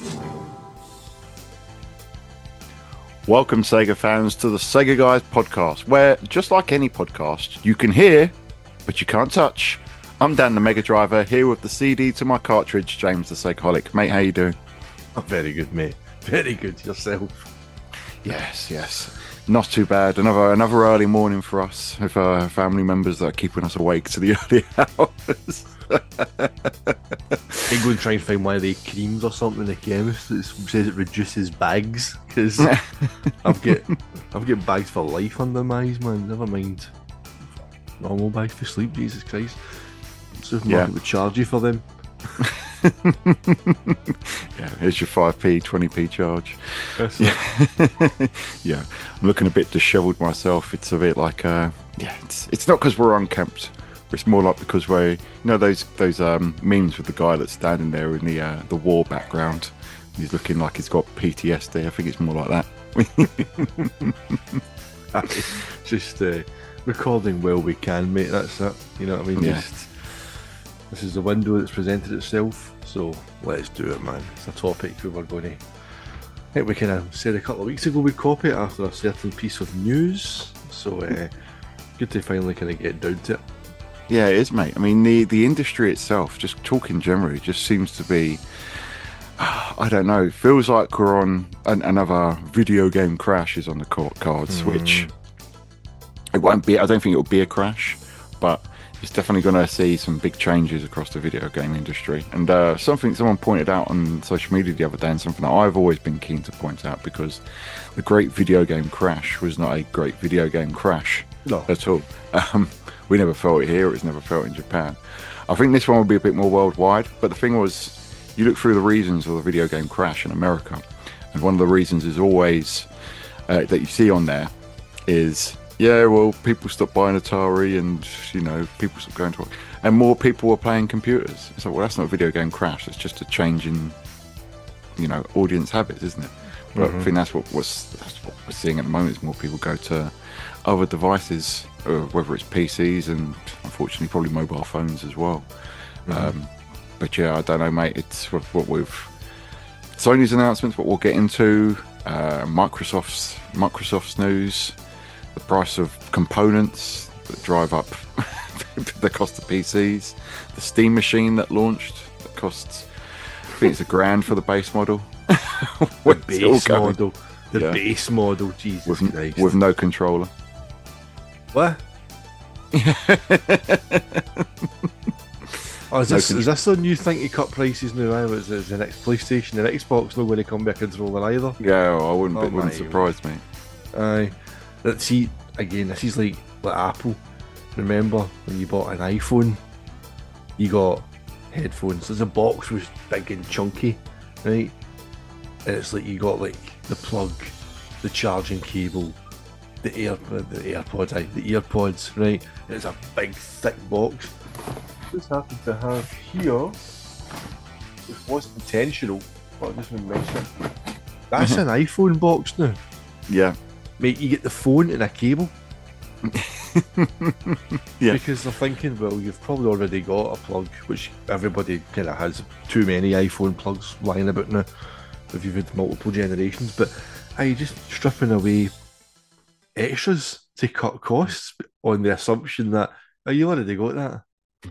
Welcome, Sega fans, to the Sega Guys podcast, where, just like any podcast, you can hear, but you can't touch. I'm Dan the Mega Driver, here with the CD to my cartridge, James the Sagaholic. Mate, how you doing? I'm very good, mate. Very good. Yourself? Yes. Not too bad. Another early morning for us, with our family members that are keeping us awake to the early hours. I go and try and find one of the creams or something in the chemist that says it reduces bags, because I've got bags for life under my eyes, man. Never mind normal bags for sleep. Jesus Christ! Supermarket would charge you for them. Yeah, here's your 5p, 20p charge. Yeah, I'm looking a bit dishevelled myself. It's a bit like, it's not because we're unkempt. It's more like because we're, those memes with the guy that's standing there in the war background. He's looking like he's got PTSD. I think it's more like that. Just recording well we can, mate. That's it. You know what I mean? Yeah. This is the window that's presented itself, so let's do it, man. It's a topic we were going to... I think we kind of said a couple of weeks ago we'd copy it after a certain piece of news, so good to finally kind of get down to it. Yeah, it is, mate. I mean, the industry itself, just talking generally, just seems to be, I don't know, feels like we're on another video game crash is on the cards, which it won't be. I don't think it will be a crash, but it's definitely going to see some big changes across the video game industry. And something someone pointed out on social media the other day, and something that I've always been keen to point out, because the great video game crash was not a great video game crash at all. We never felt it here. It was never felt in Japan. I think this one will be a bit more worldwide. But the thing was, you look through the reasons of the video game crash in America, and one of the reasons is always that you see on there is, people stopped buying Atari, and people stopped going to work, and more people were playing computers. So, well, that's not a video game crash. It's just a change in, audience habits, isn't it? But I think that's what we're seeing at the moment. Is more people go to other devices, whether it's PCs and unfortunately probably mobile phones as well. But yeah, I don't know, mate. It's what with Sony's announcements, what we'll get into, Microsoft's news, the price of components that drive up the cost of PCs, the Steam machine that launched that costs, I think it's $1,000 for the base model. The base model, Jesus Christ. With no controller. What? Is this the new thing to cut prices now? Is the next PlayStation and Xbox not going to come back a controller either? Yeah, I wouldn't surprise me. Aye. See, again, this is like Apple. Remember when you bought an iPhone, you got headphones. So the box was big and chunky, right? And it's like you got like the plug, the charging cable, the earpods, right? It's a big, thick box. This happens to have here, it was intentional, but I just want to mention it. That's an iPhone box now. Yeah. Mate, you get the phone and a cable. Yeah. Because they're thinking, well, you've probably already got a plug, which everybody kind of has too many iPhone plugs lying about now, if you've had multiple generations. But are you just stripping away extras to cut costs on the assumption that, you already got that?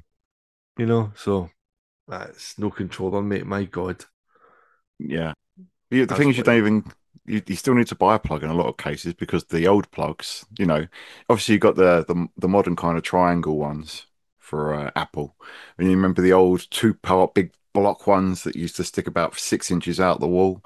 So that's no controller, mate. My God. Yeah. The thing is, you still need to buy a plug in a lot of cases, because the old plugs, obviously you got the modern kind of triangle ones for Apple, and you remember the old 2-part big block ones that used to stick about 6 inches out the wall.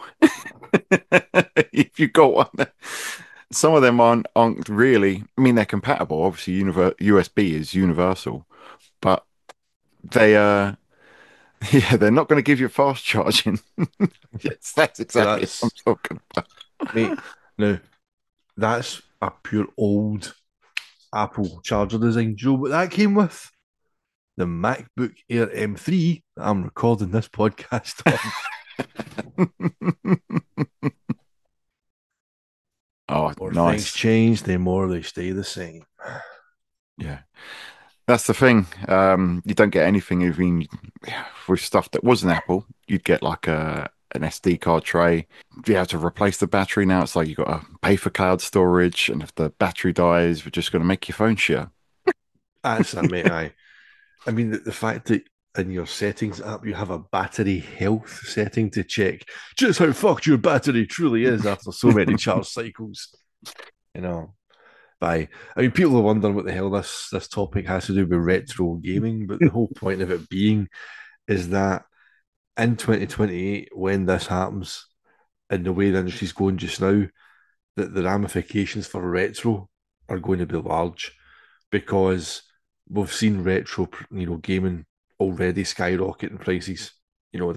If you got one, some of them aren't really. I mean, they're compatible. Obviously, USB is universal, but they're not going to give you fast charging. Yes, that's exactly what I'm talking about. Mate, now, that's a pure old Apple charger design. Do you know what that came with? The MacBook Air M3 that I'm recording this podcast on. Oh, The more nice. things change, the more they stay the same. Yeah. That's the thing. You don't get anything even with stuff that wasn't Apple. You'd get like a an SD card tray. You have to replace the battery now. It's like you've got to pay for cloud storage, and if the battery dies, we're just going to make your phone share. That's it, mate. Aye. I mean, the fact that in your settings app you have a battery health setting to check just how fucked your battery truly is after so many charge cycles. You know, I mean, people are wondering what the hell this topic has to do with retro gaming, but the whole point of it being is that in 2028, when this happens, in the way the industry's going just now, that the ramifications for retro are going to be large because we've seen retro, gaming already skyrocket in prices. The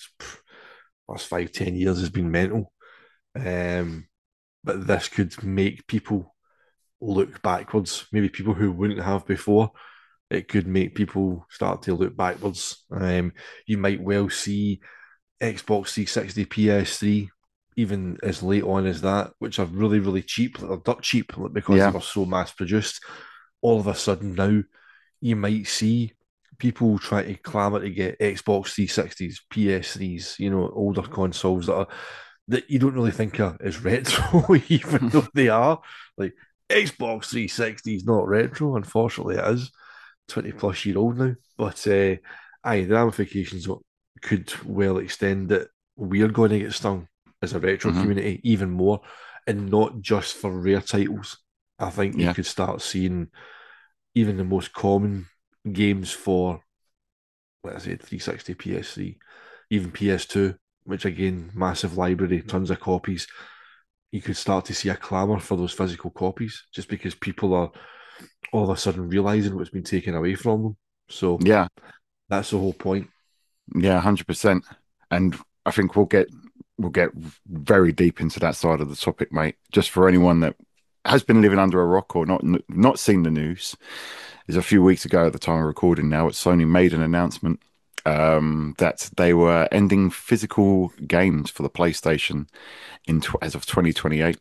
last 5, 10 years has been mental. Um, but this could make people look backwards. Maybe people who wouldn't have before. It could make people start to look backwards. You might well see Xbox 360, PS3, even as late on as that, which are really, really cheap. They're dirt cheap because they Yeah. were so mass produced. All of a sudden now, you might see people try to clamour to get Xbox 360s, PS3s, older consoles that you don't really think are as retro, even though they are. Like Xbox 360 is not retro, unfortunately it is. 20 plus year old now. But aye, the ramifications could well extend that we're going to get stung as a retro Hmm. community even more, and not just for rare titles. I think you Yeah. could start seeing even the most common games for, let's say, 360, PS3, even PS2, which again, massive library, tons of copies. You could start to see a clamour for those physical copies just because people are all of a sudden realizing what's been taken away from them. So Yeah. that's the whole point. Yeah. 100%. And I think we'll get very deep into that side of the topic, mate. Just for anyone that has been living under a rock or not seen the news, is a few weeks ago at the time of recording now, Sony made an announcement that they were ending physical games for the PlayStation as of 2028.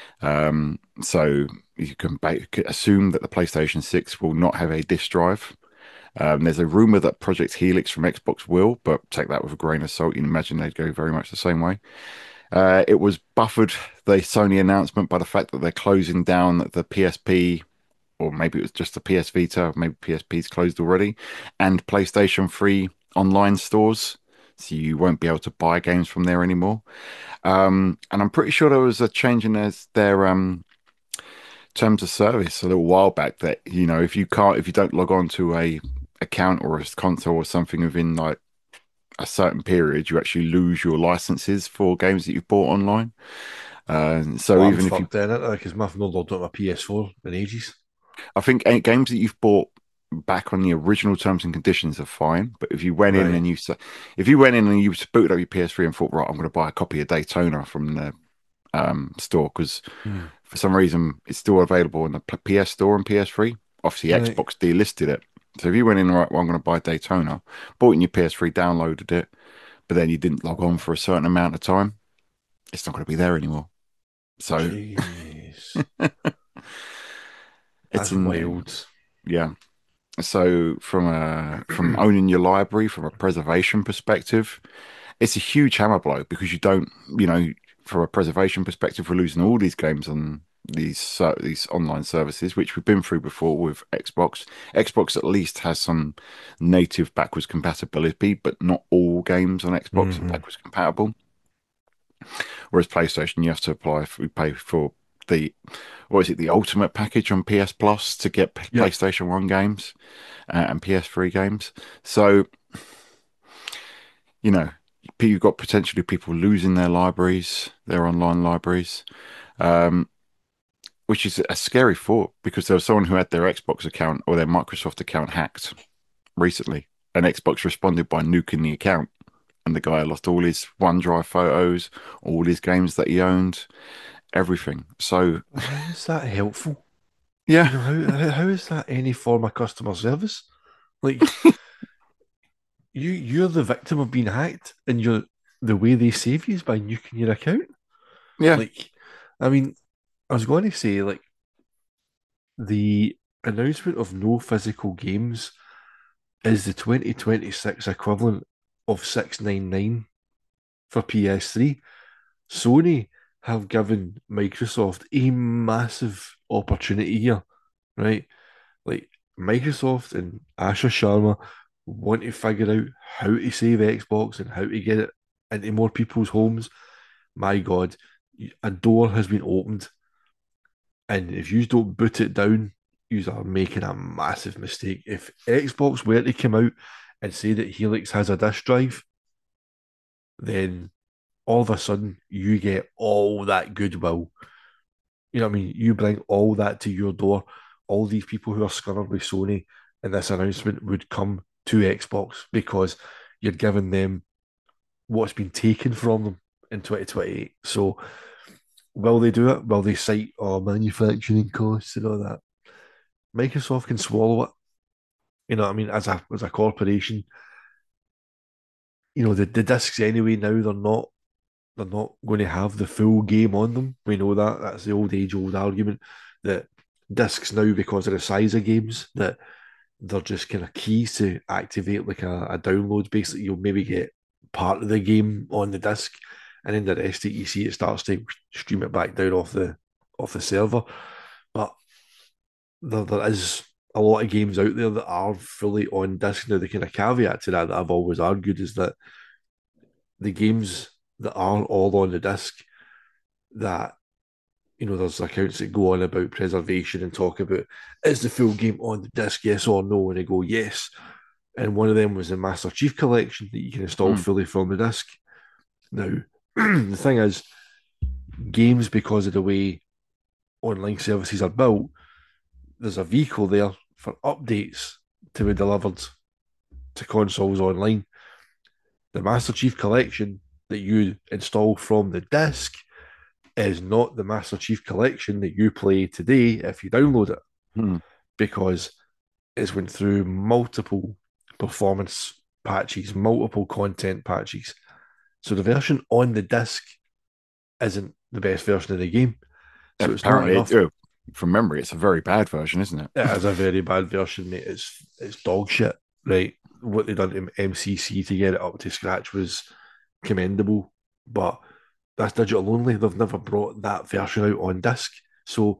So you can assume that the PlayStation 6 will not have a disc drive. There's a rumor that Project Helix from Xbox will, but take that with a grain of salt. You can imagine they'd go very much the same way. It was buffered, the Sony announcement, by the fact that they're closing down the PSP, or maybe it was just the PS Vita, maybe PSP's closed already, and PlayStation 3 online stores. So you won't be able to buy games from there anymore. And I'm pretty sure there was a change in their terms of service a little while back that, if you don't log on to a account or a console or something within like a certain period, you actually lose your licenses for games that you've bought online. So Well, I'm even if you, fucked then, because I've not logged on my PS4 in ages. I think games that you've bought back on the original terms and conditions are fine. But Right. if you went in and you booted up your PS3 and thought, right, I'm going to buy a copy of Daytona from the store because Hmm. for some reason it's still available in the PS Store and PS3. Obviously, Right. Xbox delisted it. So if you went in, right, well, I'm going to buy Daytona, bought it in your PS3, downloaded it, but then you didn't log on for a certain amount of time, it's not going to be there anymore. So Jeez. it's That's in, wild. yeah. So from owning your library, from a preservation perspective, it's a huge hammer blow because you don't, you know, from a preservation perspective, we're losing all these games on these online services, which we've been through before with Xbox. Xbox at least has some native backwards compatibility, but not all games on Xbox are Hmm. backwards compatible. Whereas PlayStation, you have to pay for the, what is it, the Ultimate package on PS Plus to get Yep. PlayStation 1 games and PS3 games. So, you know, you've got potentially people losing their libraries, their online libraries, um, which is a scary thought because there was someone who had their Xbox account or their Microsoft account hacked recently, and Xbox responded by nuking the account. And the guy lost all his OneDrive photos, all his games that he owned, everything. So, How is that helpful? yeah, How is that any form of customer service? Like you're the victim of being hacked, and the way they save you is by nuking your account. yeah, Like, I mean, I was going to say like the announcement of no physical games is the 2026 equivalent of 699 for PS3. Sony have given Microsoft a massive opportunity here, right? Like Microsoft and Asher Sharma want to figure out how to save Xbox and how to get it into more people's homes. My God, a door has been opened, and if you don't boot it down, you are making a massive mistake. If Xbox were to come out and say that Helix has a disk drive, then all of a sudden you get all that goodwill. You know what I mean? You bring all that to your door. All these people who are scurrying with Sony, and this announcement would come to Xbox because you're giving them what's been taken from them in 2028. So will they do it? Will they cite manufacturing costs and all that? Microsoft can swallow it. You know what I mean? As a corporation, the discs anyway now they're not going to have the full game on them. We know that. That's the old argument that discs now, because of the size of games, that they're just kind of keys to activate like a download. Basically, you'll maybe get part of the game on the disc, and then the rest of it, you see it starts to stream it back down off the server. But there is a lot of games out there that are fully on disc. Now, the kind of caveat to that I've always argued is that the games that are all on the disc, that there's accounts that go on about preservation and talk about, is the full game on the disc, yes or no? And they go, yes. And one of them was the Master Chief Collection that you can install fully from the disc. Now, the thing is, games, because of the way online services are built, there's a vehicle there for updates to be delivered to consoles online. The Master Chief Collection that you install from the disc is not the Master Chief Collection that you play today if you download it, because it's went through multiple performance patches, multiple content patches. So the version on the disc isn't the best version of the game. So it's not enough. From memory, it's a very bad version, isn't it? It is a very bad version, mate. It's dog shit, right? What they done to MCC to get it up to scratch was commendable, but that's digital only. They've never brought that version out on disc. So,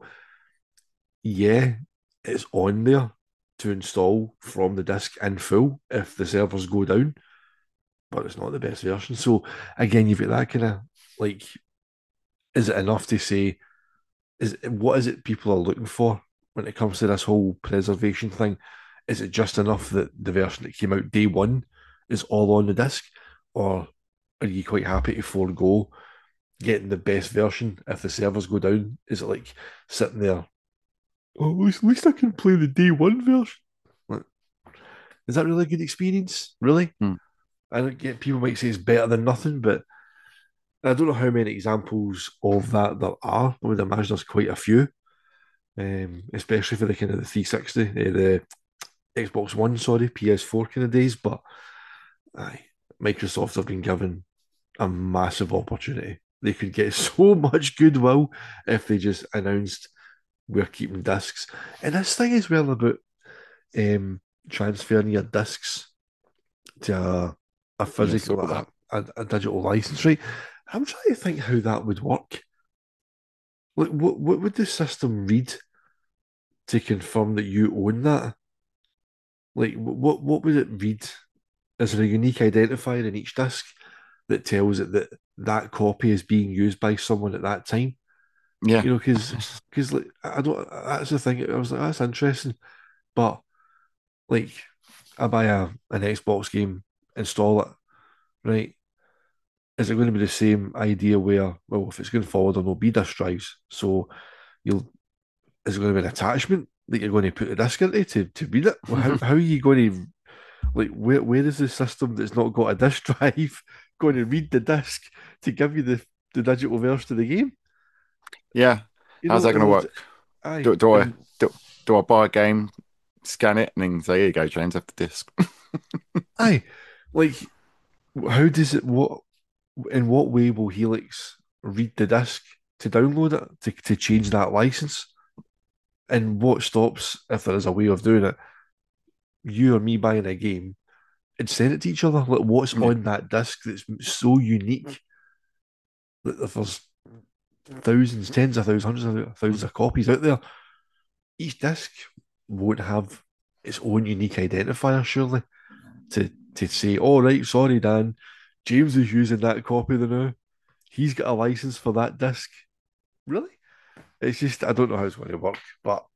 yeah, it's on there to install from the disc in full if the servers go down, but it's not the best version. So, again, you've got that kind of like, is it enough to say, what is it people are looking for when it comes to this whole preservation thing? Is it just enough that the version that came out day one is all on the disc, or are you quite happy to forego getting the best version if the servers go down? Is it like sitting there, oh, at least I can play the day one version? Like, is that really a good experience? Really? I don't get, people might say it's better than nothing, but I don't know how many examples of that there are. I would imagine there's quite a few, especially for the kind of the 360, the Xbox One, sorry, PS4 kind of days. But Microsoft have been given a massive opportunity. They could get so much goodwill if they just announced we're keeping discs. And this thing as well about transferring your discs to a physical, a digital license, right? I'm trying to think how that would work. Like, what would the system read to confirm that you own that? Like, what would it read? Is there a unique identifier in each disc that tells it that that copy is being used by someone at that time? Yeah, because like I don't. That's the thing. I was like, that's interesting, but like, I buy an Xbox game, install it, right? Is it going to be the same idea where, well, if it's going forward, there'll be disk drives, so is it going to be an attachment that you're going to put the disc into to read it? Well, how are you going to, like, where is the system that's not got a disk drive going to read the disc to give you the digital version of the game? Yeah. How's that going to work? Do I buy a game, scan it, and then say, here you go, James, have the disc? Like, how does it, in what way will Helix read the disc to download it, to change that license? And what stops, if there is a way of doing it, you or me buying a game and send it to each other. Like what's Yeah. on that disc that's so unique that if there's thousands, tens of thousands, hundreds of thousands Mhm. of copies out there, each disc won't have its own unique identifier, surely, to say, oh right, sorry, Dan, James is using that copy of the now. He's got a license for that disc. Really? It's just I don't know how it's going to work, but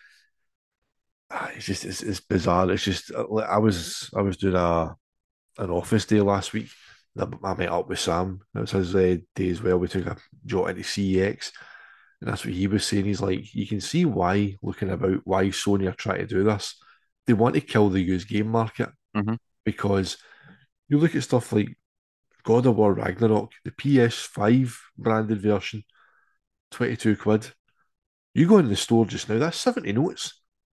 it's just it's bizarre. It's just like, I was doing an office day last week. I met up with Sam. It was his day as well. We took a jaunt into CEX, and that's what he was saying. He's like, you can see why, looking about why Sony are trying to do this. They want to kill the used game market Mhm. because you look at stuff like God of War Ragnarok, the PS5 branded version, 22 quid. You go in the store just now, that's 70 notes.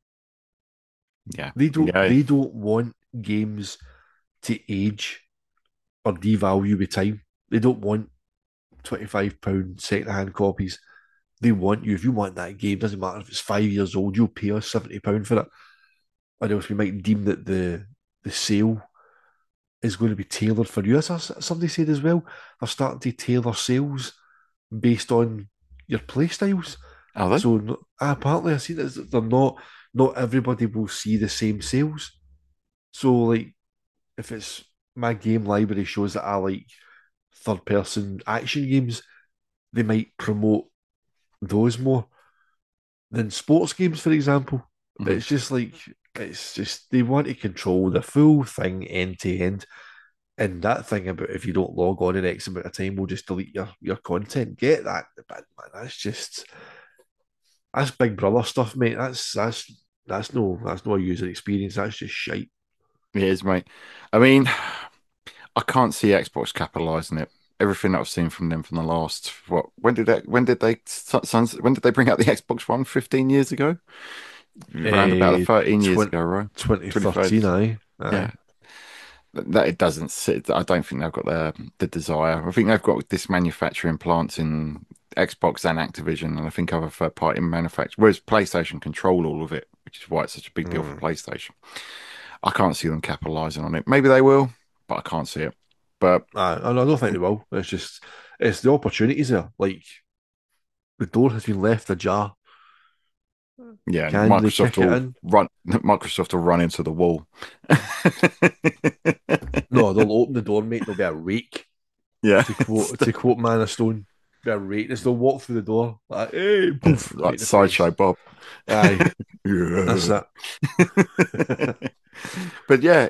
Yeah. They don't Yeah. they don't want games to age or devalue with time. They don't want £25 second-hand copies. They want you, if you want that game, doesn't matter if it's 5 years old, you'll pay us £70 for it. Or else we might deem that the sale is going to be tailored for you. As somebody said as well, they're starting to tailor sales based on your play styles. Are they? So apparently I see that they're not everybody will see the same sales. So like if it's my game library shows that I like third person action games, they might promote those more than sports games, for example. But Mhm. it's just they want to control the full thing end to end. And that thing about if you don't log on in X amount of time, we'll just delete your content. Get that, but man, that's Big Brother stuff, mate. That's no user experience. That's just shite. It is, mate. I mean, I can't see Xbox capitalizing it. Everything that I've seen from them from the last what? When did they bring out the Xbox One? 15 years ago? Around about 13 years 20, ago, right? 2013, 25. aye. Aye. Yeah. That it doesn't sit. I don't think they've got the desire. I think they've got this manufacturing plants in Xbox and Activision, and I think other third party manufacturers. Whereas PlayStation control all of it, which is why it's such a big deal for Mm. PlayStation. I can't see them capitalizing on it. Maybe they will, but I can't see it. But I don't think they will. It's the opportunities there. Like the door has been left ajar. yeah, Can they kick it in? Microsoft will run into the wall. No, they'll open the door, mate. There'll be a rake. Yeah, To quote Man of Stone, be a rake. They'll walk through the door like, hey, poof, right like in the face. Sideshow Bob. Aye, that's Yeah. it. But yeah,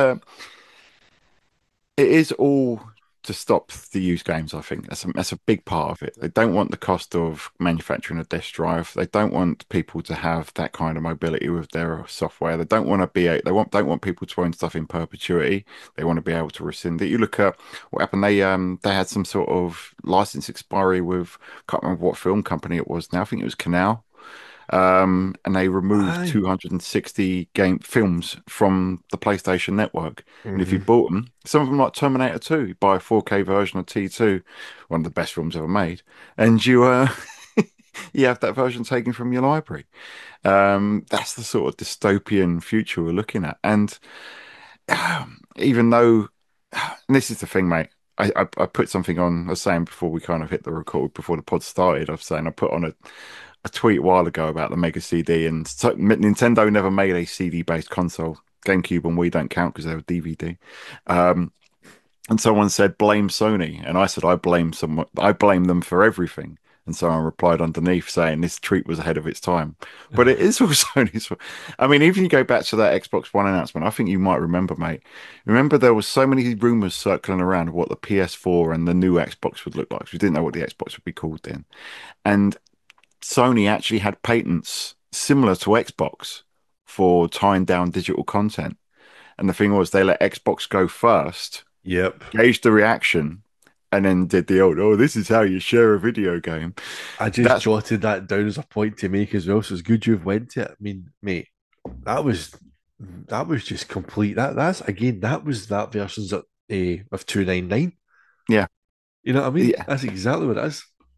it is all to stop the used games, I think. That's a big part of it. They don't want the cost of manufacturing a disk drive. They don't want people to have that kind of mobility with their software. They don't want to be don't want people to own stuff in perpetuity. They want to be able to rescind it. You look at what happened. They had some sort of license expiry with, can't remember what film company it was now. I think it was Canal. And they removed Aye. 260 game films from the PlayStation Network. And if you Mm-hmm. bought them, some of them like Terminator 2, you buy a 4K version of T2, one of the best films ever made, and you have that version taken from your library. That's the sort of dystopian future we're looking at. And even though, and this is the thing, mate. I put something on. I was saying before we kind of hit the record, before the pod started. I was saying I put on a tweet a while ago about the Mega CD, and so, Nintendo never made a CD-based console. GameCube and Wii don't count because they were DVD. Um, and someone said blame Sony, and I said I blame them for everything. And someone replied underneath saying this tweet was ahead of its time. But it is all Sony's fault. I mean, even you go back to that Xbox One announcement, I think you might remember, mate. Remember there was so many rumors circling around of what the PS4 and the new Xbox would look like. 'Cause we didn't know what the Xbox would be called then. And Sony actually had patents similar to Xbox for tying down digital content. And the thing was, they let Xbox go first, Yep. gauged the reaction, and then did the old, oh, this is how you share a video game. I just That's, jotted that down as a point to make as well. So it's good you've went to it. I mean, mate, that was that was just complete. That's again, that was that version's of 299. yeah, You know what I mean? yeah. That's exactly what it is.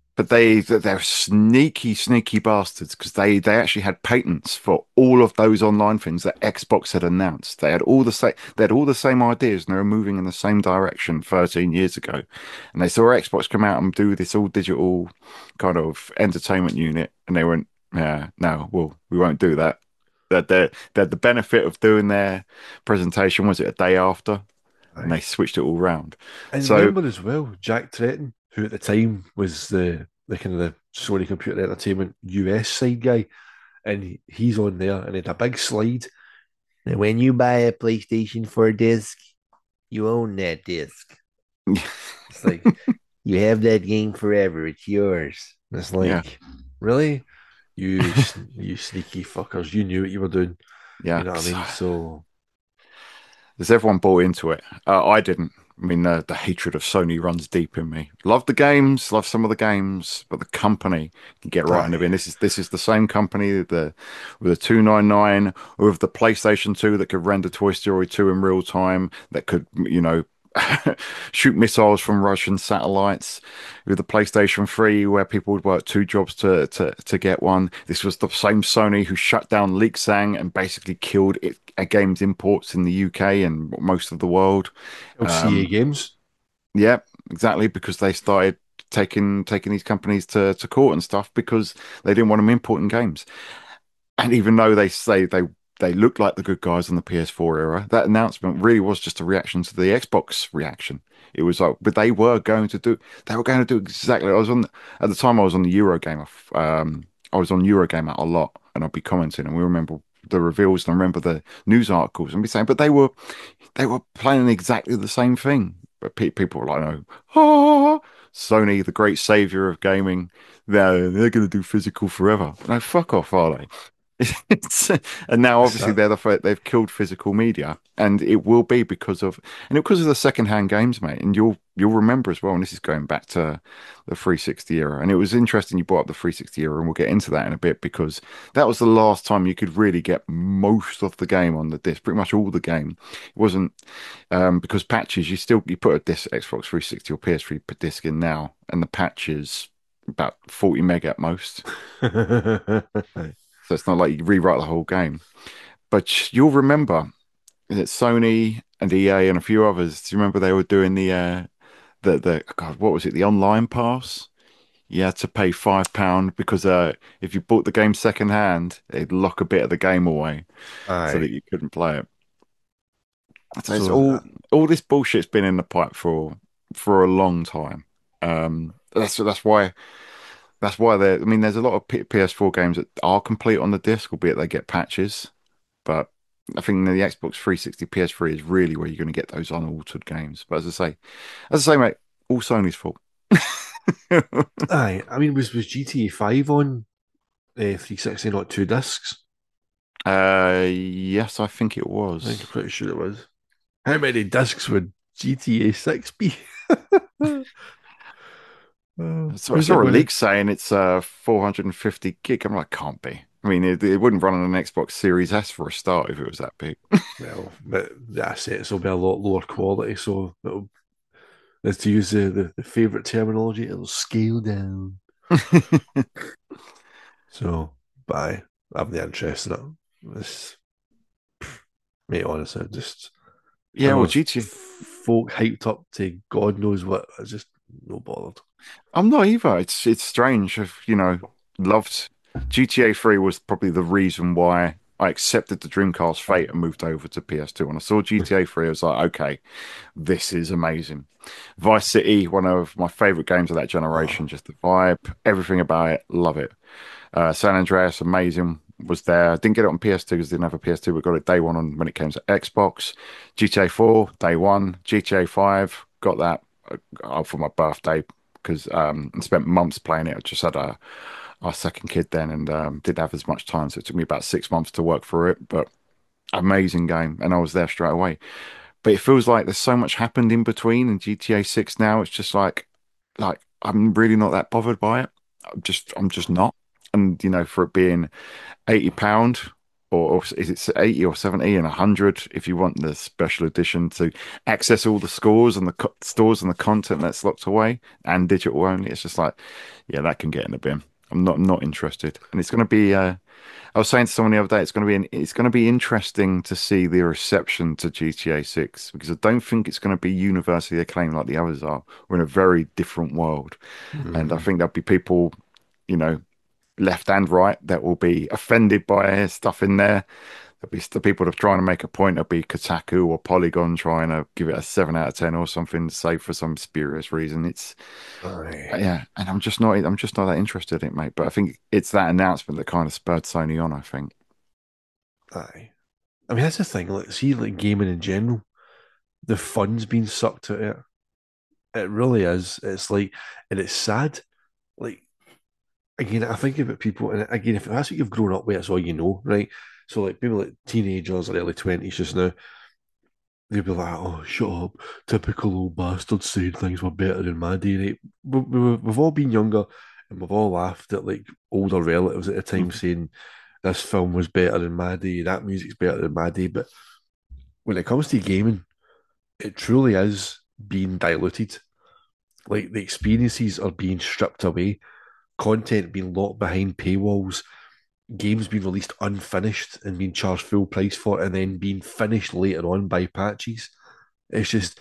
But they're sneaky bastards because they actually had patents for all of those online things that Xbox had announced. They had all the same ideas and they were moving in the same direction 13 years ago. And they saw Xbox come out and do this all digital kind of entertainment unit, and they went, "Yeah, no, well, we won't do that." That they had the benefit of doing their presentation, was it a day after, and they Aye. switched it all round. And So remember as well, Jack Tretton, who at the time was the kind of the Sony Computer Entertainment US side guy, and he's on there and he had a big slide. And when you buy a PlayStation 4 disc, you own that disc. It's like you have that game forever. It's yours. And it's yeah, like, really? You sneaky fuckers. You knew what you were doing. You yeah. know what I mean? So Has everyone bought into it? I didn't. I mean, the hatred of Sony runs deep in me. Love the games, love some of the games, but the company can get right in the aye. bin. This is the same company with the 299, with the PlayStation 2 that could render Toy Story 2 in real time, that could, shoot missiles from Russian satellites, with the PlayStation 3 where people would work two jobs to get one. This was the same Sony who shut down Leaksang and basically killed games imports in the UK and most of the world. LCA Um, games. yeah, exactly, because they started taking these companies to court and stuff because they didn't want them importing games. And even though they say they look like the good guys in the PS4 era, that announcement really was just a reaction to the Xbox reaction. It was like, but they were going to do exactly. At the time I was on the Eurogamer. I was on Eurogamer a lot, and I'd be commenting, and we remember the reveals and I remember the news articles and be saying, but they were planning exactly the same thing. But people were like, no, Sony, the great savior of gaming, they're going to do physical forever. No, fuck off, are they? It's, and now That's obviously that. they've killed physical media, and it will be because of the secondhand games, mate. And you'll remember as well. And this is going back to the 360 era. And it was interesting you brought up the 360 era, and we'll get into that in a bit because that was the last time you could really get most of the game on the disc, pretty much all the game. It wasn't because patches you put a disc Xbox 360 or PS3 per disc in now, and the patches about 40 meg at most. So it's not like you rewrite the whole game. But you'll remember that Sony and EA and a few others, do you remember they were doing the God, what was it, the online pass? You had to pay £5 because if you bought the game second hand, they'd lock a bit of the game away so that Aye. you couldn't play it. So it's So all this bullshit's been in the pipe for a long time. That's why I mean, there's a lot of PS4 games that are complete on the disc, albeit they get patches. But I think the Xbox 360 PS3 is really where you're going to get those unaltered games. But as I say, mate, all Sony's fault. aye. I mean, was GTA 5 on 360, not two discs? Yes, I think it I think I'm was. pretty sure it was. How many discs would GTA 6 be? So I Was it saw a when it? leak saying it's 450 gig. I'm like, can't be. I mean, it wouldn't run on an Xbox Series S for a start if it was that big. Well, but the assets will be a lot lower quality, so it'll, as to use the favorite terminology, it'll scale down. So, but I'm the interest in it. This, mate, honestly, just I Yeah, know well, if GTA. folk hyped up to God knows what, I just no bothered. I'm not either. It's strange. I've, loved GTA 3 was probably the reason why I accepted the Dreamcast fate and moved over to PS2. When I saw GTA 3, I was like, okay, this is amazing. Vice City, one of my favorite games of that Oh, generation. Just the vibe, everything about it, love it. San Andreas, amazing. Was there. Didn't get it on PS2 because I didn't have a PS2, but got it day one on when it came to Xbox. GTA 4, day one. GTA 5, got that for my birthday because I spent months playing it. I just had our second kid then and didn't have as much time, so it took me about 6 months to work through it. But amazing game, and I was there straight away. But it feels like there's so much happened in between, and GTA 6 now it's just like I'm really not that bothered by it. I'm just not. And for it being £80, or is it 80 or 70 and 100 if you want the special edition to access all the scores and the stores and the content that's locked away and digital only. It's just like, yeah, that can get in the bin. I'm not interested. And it's going to be I was saying to someone the other day, it's going to be interesting to see the reception to GTA 6 because I don't think it's going to be universally acclaimed like the others are. We're in a very different world, and I Mm. think there'll be people, you know, left and right that will be offended by stuff in there. There'll be the people that are trying to make a point. There'll be Kotaku or Polygon trying to give it a 7 out of 10 or something, say for some spurious reason. It's Aye. yeah, and I'm just not that interested in it, mate. But I think it's that announcement that kind of spurred Sony on, I think. Aye. I mean, that's the thing. Like, see, like gaming in general, the fun's being sucked out of it. It really is. It's like, and it's sad. Like, again, I think about people, and again, if that's what you've grown up with, that's all you know, right? So, like, people like teenagers or early 20s just now, they'll be like, oh, shut up. Typical old bastards saying things were better in my day, right? We've all been younger and we've all laughed at like older relatives at the time Mhm. saying, this film was better in my day, that music's better in my day. But when it comes to gaming, it truly is being diluted. Like the experiences are being stripped away, content being locked behind paywalls, games being released unfinished and being charged full price for, and then being finished later on by patches. It's just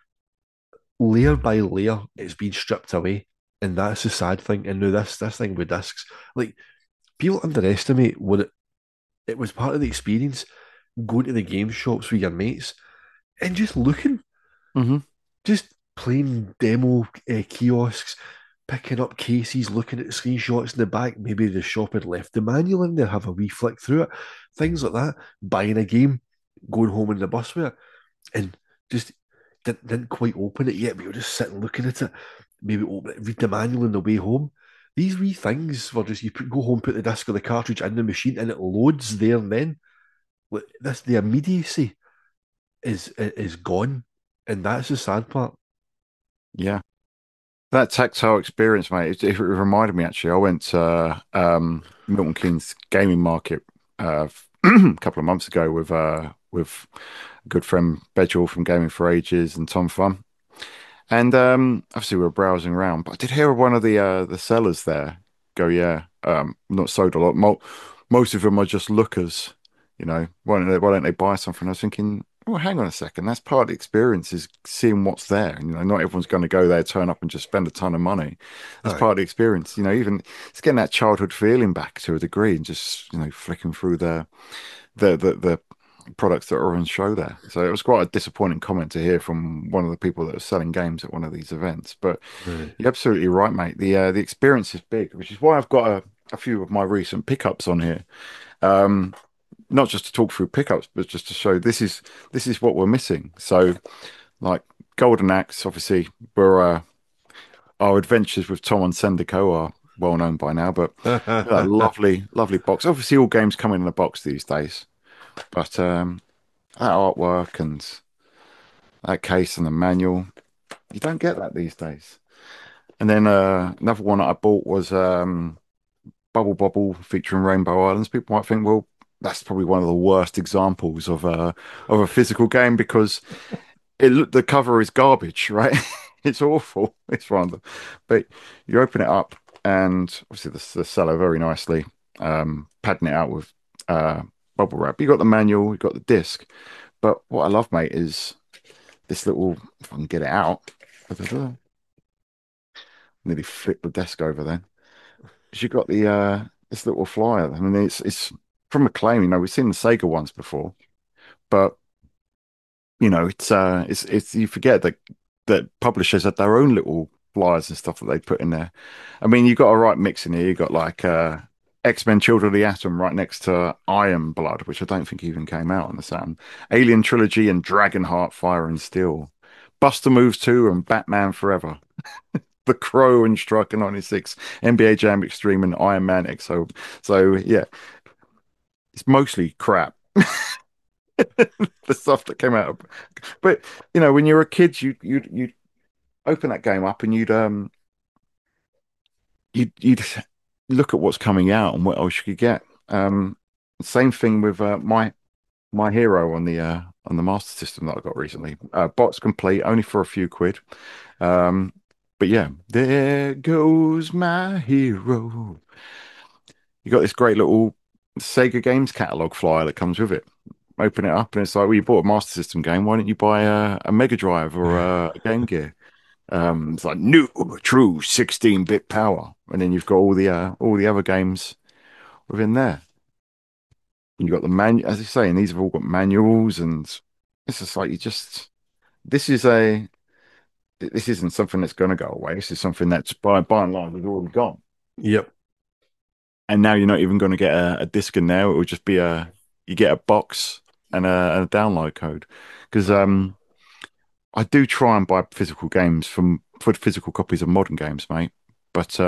layer by layer, it's been stripped away, and that's the sad thing. And now this thing with discs, like people underestimate what it was part of the experience going to the game shops with your mates and just looking, Mhm. just playing demo kiosks, picking up cases, looking at the screenshots in the back. Maybe the shop had left the manual in there, have a wee flick through it, things like that. Buying a game, going home in the bus with it, and just didn't quite open it yet. But you're just sitting looking at it. Maybe open it, read the manual on the way home. These wee things were just go home, put the disc or the cartridge in the machine, and it loads there and then. Like, this the immediacy is gone, and that's the sad part. Yeah. That tactile experience, mate, it reminded me actually. I went to Milton Keynes Gaming Market a couple of months ago with a good friend Bedgel from Gaming for Ages and Tom Fun. And obviously we were browsing around, but I did hear one of the sellers there go, yeah, not sold a lot. Most of them are just lookers, you know. Why don't they buy something? I was thinking, well, hang on a second. That's part of the experience is seeing what's there. And, not everyone's going to go there, turn up, and just spend a ton of money. That's Aye. part of the experience. Even it's getting that childhood feeling back to a degree, and just flicking through the products that are on show there. So it was quite a disappointing comment to hear from one of the people that was selling games at one of these events. But Aye. you're absolutely right, mate. The experience is big, which is why I've got a few of my recent pickups on here. Um, not just to talk through pickups, but just to show this is what we're missing. So like Golden Axe, obviously, our adventures with Tom and Sendico are well known by now, but that lovely, lovely box. Obviously, all games come in a box these days, but that artwork and that case and the manual. You don't get that these days. And then another one that I bought was Bubble Bobble featuring Rainbow Islands. People might think, well, that's probably one of the worst examples of a physical game because the cover is garbage, right? It's awful. It's one of the, but you open it up and obviously the seller very nicely padding it out with uh, bubble wrap. You got the manual, you got the disc, but what I love, mate, is this little. If I can get it out, nearly flipped the desk over then. 'Cause you got the this little flyer. I mean, it's from Acclaim. We've seen the Sega ones before, but it's you forget that publishers had their own little flyers and stuff that they put in there. I mean, you got a right mix in here. You got like X-Men Children of the Atom right next to Iron Blood, which I don't think even came out on the Saturn. Alien Trilogy and Dragonheart Fire and Steel. Buster Moves 2 and Batman Forever. The Crow and Striker 96, NBA Jam Extreme and Iron Man XO. So yeah, it's mostly crap. The stuff that came out of, but when you were a kid, you'd open that game up and you'd look at what's coming out and what else you could get. Same thing with my hero on the Master System that I got recently. Box complete, only for a few quid. Um, but yeah, there goes my hero. You got this great little Sega games catalog flyer that comes with it. Open it up, and it's like, well, you bought a Master System game. Why don't you buy a Mega Drive or a Game Gear? It's like new, true 16-bit power, and then you've got all the other games within there. And you've got the as you say, and these have all got manuals, and it's just like you just this is a this isn't something that's going to go away. This is something that's by and large is already gone. Yep. And now you're not even going to get a disc in there. It will just be you get a box and a download code. Because I do try and buy physical games for physical copies of modern games, mate. But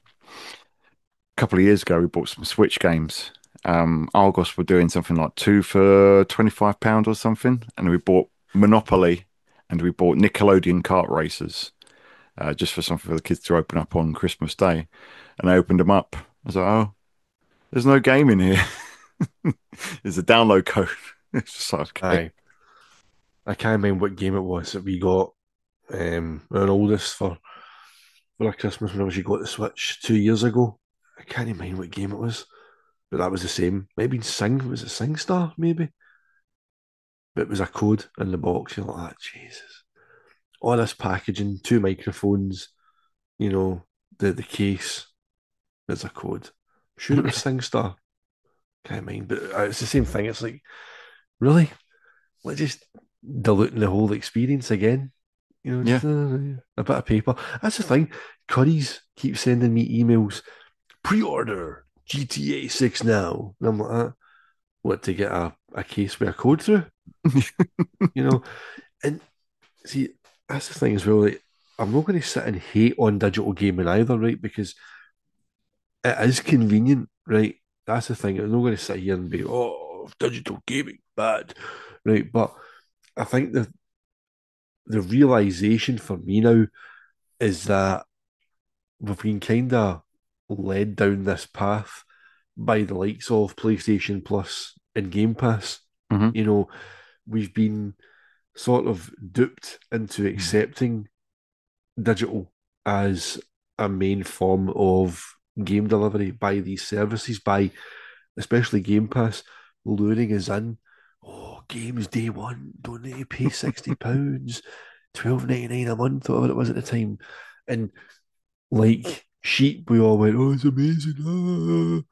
a couple of years ago, we bought some Switch games. Argos were doing something like two for £25 or something, and we bought Monopoly and we bought Nickelodeon kart racers just for something for the kids to open up on Christmas Day. And I opened them up. I was like, oh, there's no game in here. There's a download code. It's just like, okay. Aye. I can't remember what game it was that we got our oldest for our Christmas whenever she got the Switch 2 years ago. I can't remember what game it was, but that was the same. Maybe Sing, was it SingStar, maybe? But it was a code in the box. You're like, ah, Jesus. All this packaging, two microphones, the case, there's a code. I'm sure it was SingStar. Can't mind, but it's the same thing. It's like, really? Let's just diluting the whole experience again. Yeah. Just a bit of paper. That's the thing. Curry's keeps sending me emails. Pre-order GTA 6 now. And I'm like, what, to get a case with a code through? You know? And see, that's the thing as well. Like, I'm not going to sit and hate on digital gaming either, right? Because it is convenient, right? That's the thing. I'm not going to sit here and be, oh, digital gaming, bad, right? But I think the realization for me now is that we've been kind of led down this path by the likes of PlayStation Plus and Game Pass. Hmm. You know, we've been sort of duped into accepting digital as a main form of game delivery by these services, by especially Game Pass, luring us in. Oh, games day one, don't need to pay £60, 12.99 a month, whatever it was at the time. And like sheep, we all went, oh, it's amazing. Ah.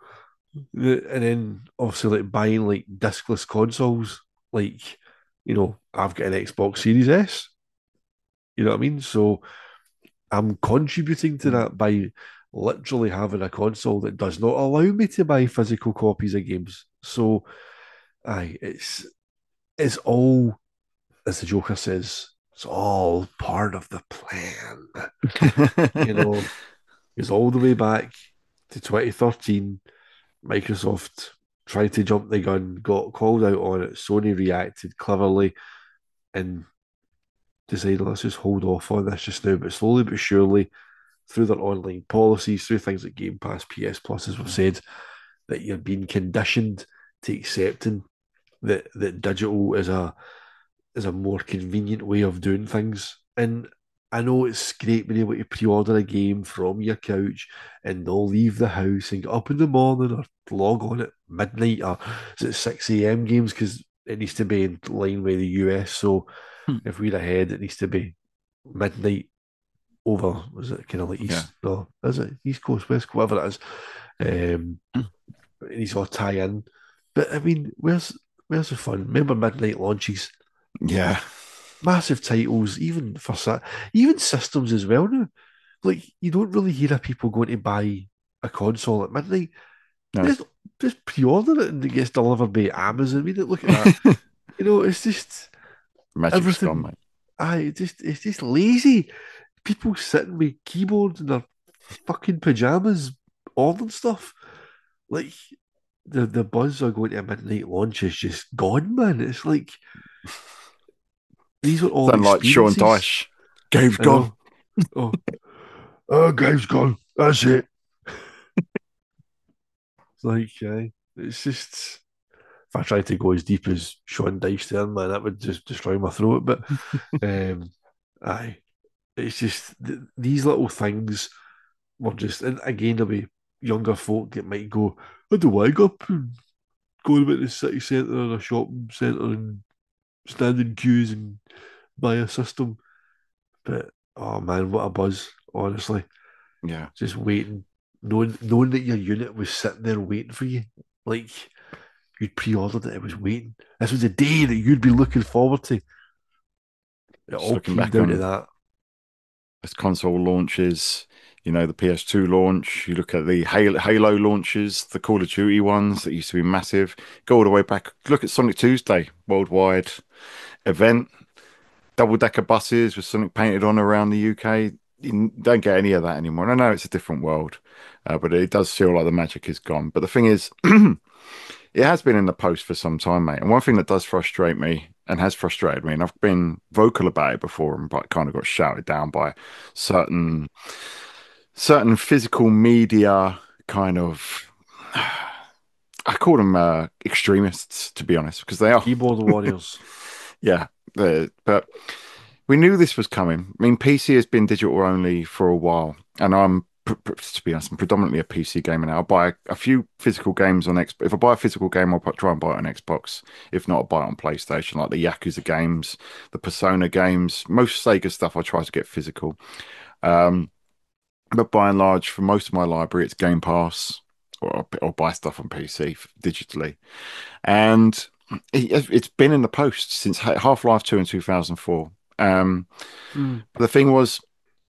And then obviously like buying like discless consoles, like, I've got an Xbox Series S. You know what I mean? So I'm contributing to that by literally having a console that does not allow me to buy physical copies of games. So aye, it's all, as the Joker says, it's all part of the plan. You know, it's all the way back to 2013. Microsoft tried to jump the gun, got called out on it. Sony reacted cleverly and decided, let's just hold off on this just now. But slowly but surely, through their online policies, through things like Game Pass, PS Plus, as we've said, that you're being conditioned to accepting that digital is a more convenient way of doing things. And I know it's great being able to pre-order a game from your couch and not leave the house and get up in the morning or log on at midnight or is it 6 a.m. games because it needs to be in line with the US. So if we're ahead, it needs to be midnight over. Was it kind of like Yeah. East? No, is it East Coast, West Coast, whatever it is? It needs to all tie in. But I mean, where's the fun? Remember midnight launches? Yeah. Massive titles, even for even systems as well now. Like you don't really hear of people going to buy a console at midnight. No. Just, just pre-order it and it gets delivered by Amazon. I mean, look at that. It's just Magic's gone, everything. mate. It's just lazy. People sitting with keyboards in their fucking pajamas, ordering stuff. Like the buzz of going to a midnight launch is just gone, man. It's like these are all Sound like Sean experiences. Dyche. Game's I gone. know. Oh, oh, game's gone. That's it. It's like, it's just. if I tried to go as deep as Sean Dyche there, man, that would just destroy my throat. But um, aye, it's just these little things were just, and again, there'll be younger folk that might go, "I don't want to go up and go about the city centre or a shopping centre and stand in queues and buy a system." But oh man, what a buzz! Honestly, Yeah. just waiting, knowing that your unit was sitting there waiting for you, like you'd pre-ordered it, it was waiting. This was a day that you'd be looking forward to. It Just all looking came back down to on that. as console launches, the PS2 launch, you look at the Halo launches, the Call of Duty ones that used to be massive, go all the way back. Look at Sonic Tuesday, worldwide event, double-decker buses with Sonic painted on around the UK. You don't get any of that anymore. And I know it's a different world, but it does feel like the magic is gone. But the thing is, it has been in the post for some time, mate. And one thing that does frustrate me and has frustrated me, and I've been vocal about it before, and but kind of got shouted down by certain physical media kind of. I call them extremists, to be honest, because they are. Keyboard warriors. Yeah, but we knew this was coming. I mean, PC has been digital only for a while, and to be honest, I'm predominantly a PC gamer now. I buy a few physical games on Xbox. If I buy a physical game, I'll try and buy it on Xbox. If not, I'll buy it on PlayStation, like the Yakuza games, the Persona games. Most Sega stuff I try to get physical. Um, but by and large, for most of my library, it's Game Pass, or buy stuff on PC digitally. And it's been in the post since Half-Life 2 in 2004. Hmm. But the thing was,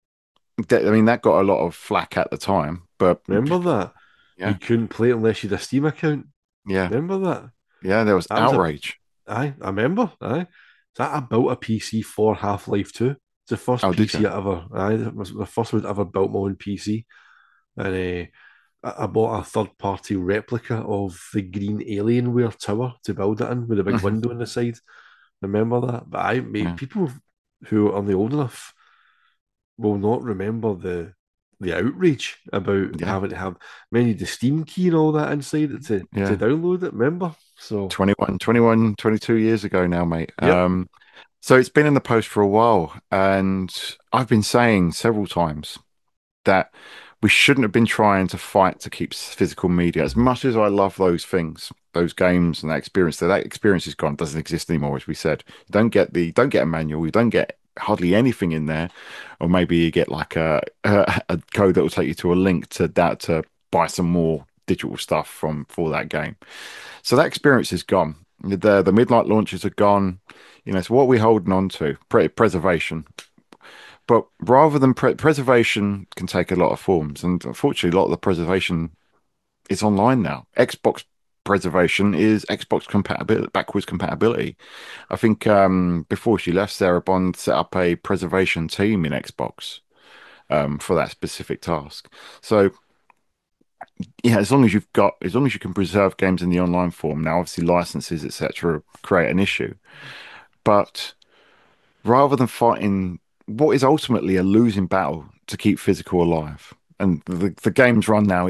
I mean, that got a lot of flack at the time, but Remember that? You yeah, couldn't play it unless you had a Steam account. yeah, Remember that? yeah, there was That was a outrage. I remember. That I built a PC for Half-Life 2. It's the first Oh, did you? PC I ever. It was the first one I ever built my own PC, and I bought a third-party replica of the green Alienware tower to build it in with a big window on the side. Remember that? But I made Yeah, people who are only old enough will not remember the outrage about yeah, having to have many the Steam key and all that inside it to yeah. download it. Remember? So 22 years ago now, mate. yep. So it's been in the post for a while, and I've been saying several times that we shouldn't have been trying to fight to keep physical media. As much as I love those things, those games and that experience is gone, doesn't exist anymore. As we said, don't get a manual, you don't get hardly anything in there, or maybe you get like a code that will take you to a link to buy some more digital stuff for that game. So that experience is gone. The midnight launches are gone. So what are we holding on to? Preservation. But rather than preservation can take a lot of forms, and unfortunately, a lot of the preservation is online now. Xbox preservation is Xbox compatibility, backwards compatibility. I think before she left, Sarah Bond set up a preservation team in Xbox for that specific task. So yeah, as long as you can preserve games in the online form. Now, obviously, licenses etc. create an issue, but rather than fighting what is ultimately a losing battle to keep physical alive. And the game's run now,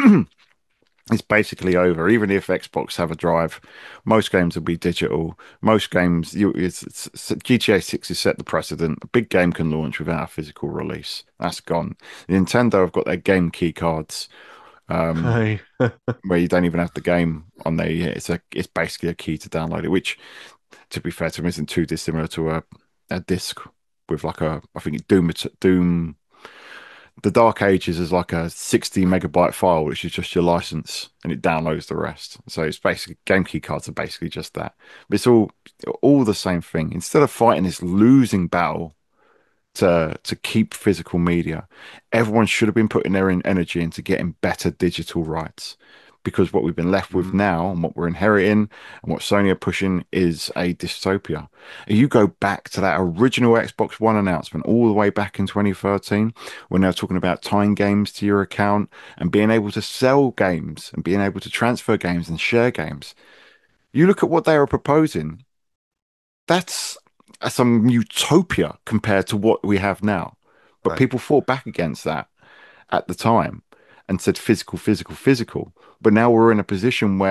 it's basically over. Even if Xbox have a drive, most games will be digital. Most games, GTA 6 has set the precedent. A big game can launch without a physical release. That's gone. Nintendo have got their game key cards, um, Aye. where you don't even have the game on there. Yeah, it's basically a key to download it, which, to be fair to them, isn't too dissimilar to a disc with like I think Doom, the Dark Ages is like a 60 megabyte file, which is just your license, and it downloads the rest. So it's basically game key cards are basically just that. But it's all the same thing. Instead of fighting this losing battle to keep physical media. Everyone should have been putting their energy into getting better digital rights. Because what we've been left with Mm. now and what we're inheriting and what Sony are pushing is a dystopia. You go back to that original Xbox One announcement all the way back in 2013, when they're talking about tying games to your account and being able to sell games and being able to transfer games and share games. You look at what they are proposing, that's some utopia compared to what we have now. But Aye. people fought back against that at the time and said physical, physical, physical. But now we're in a position where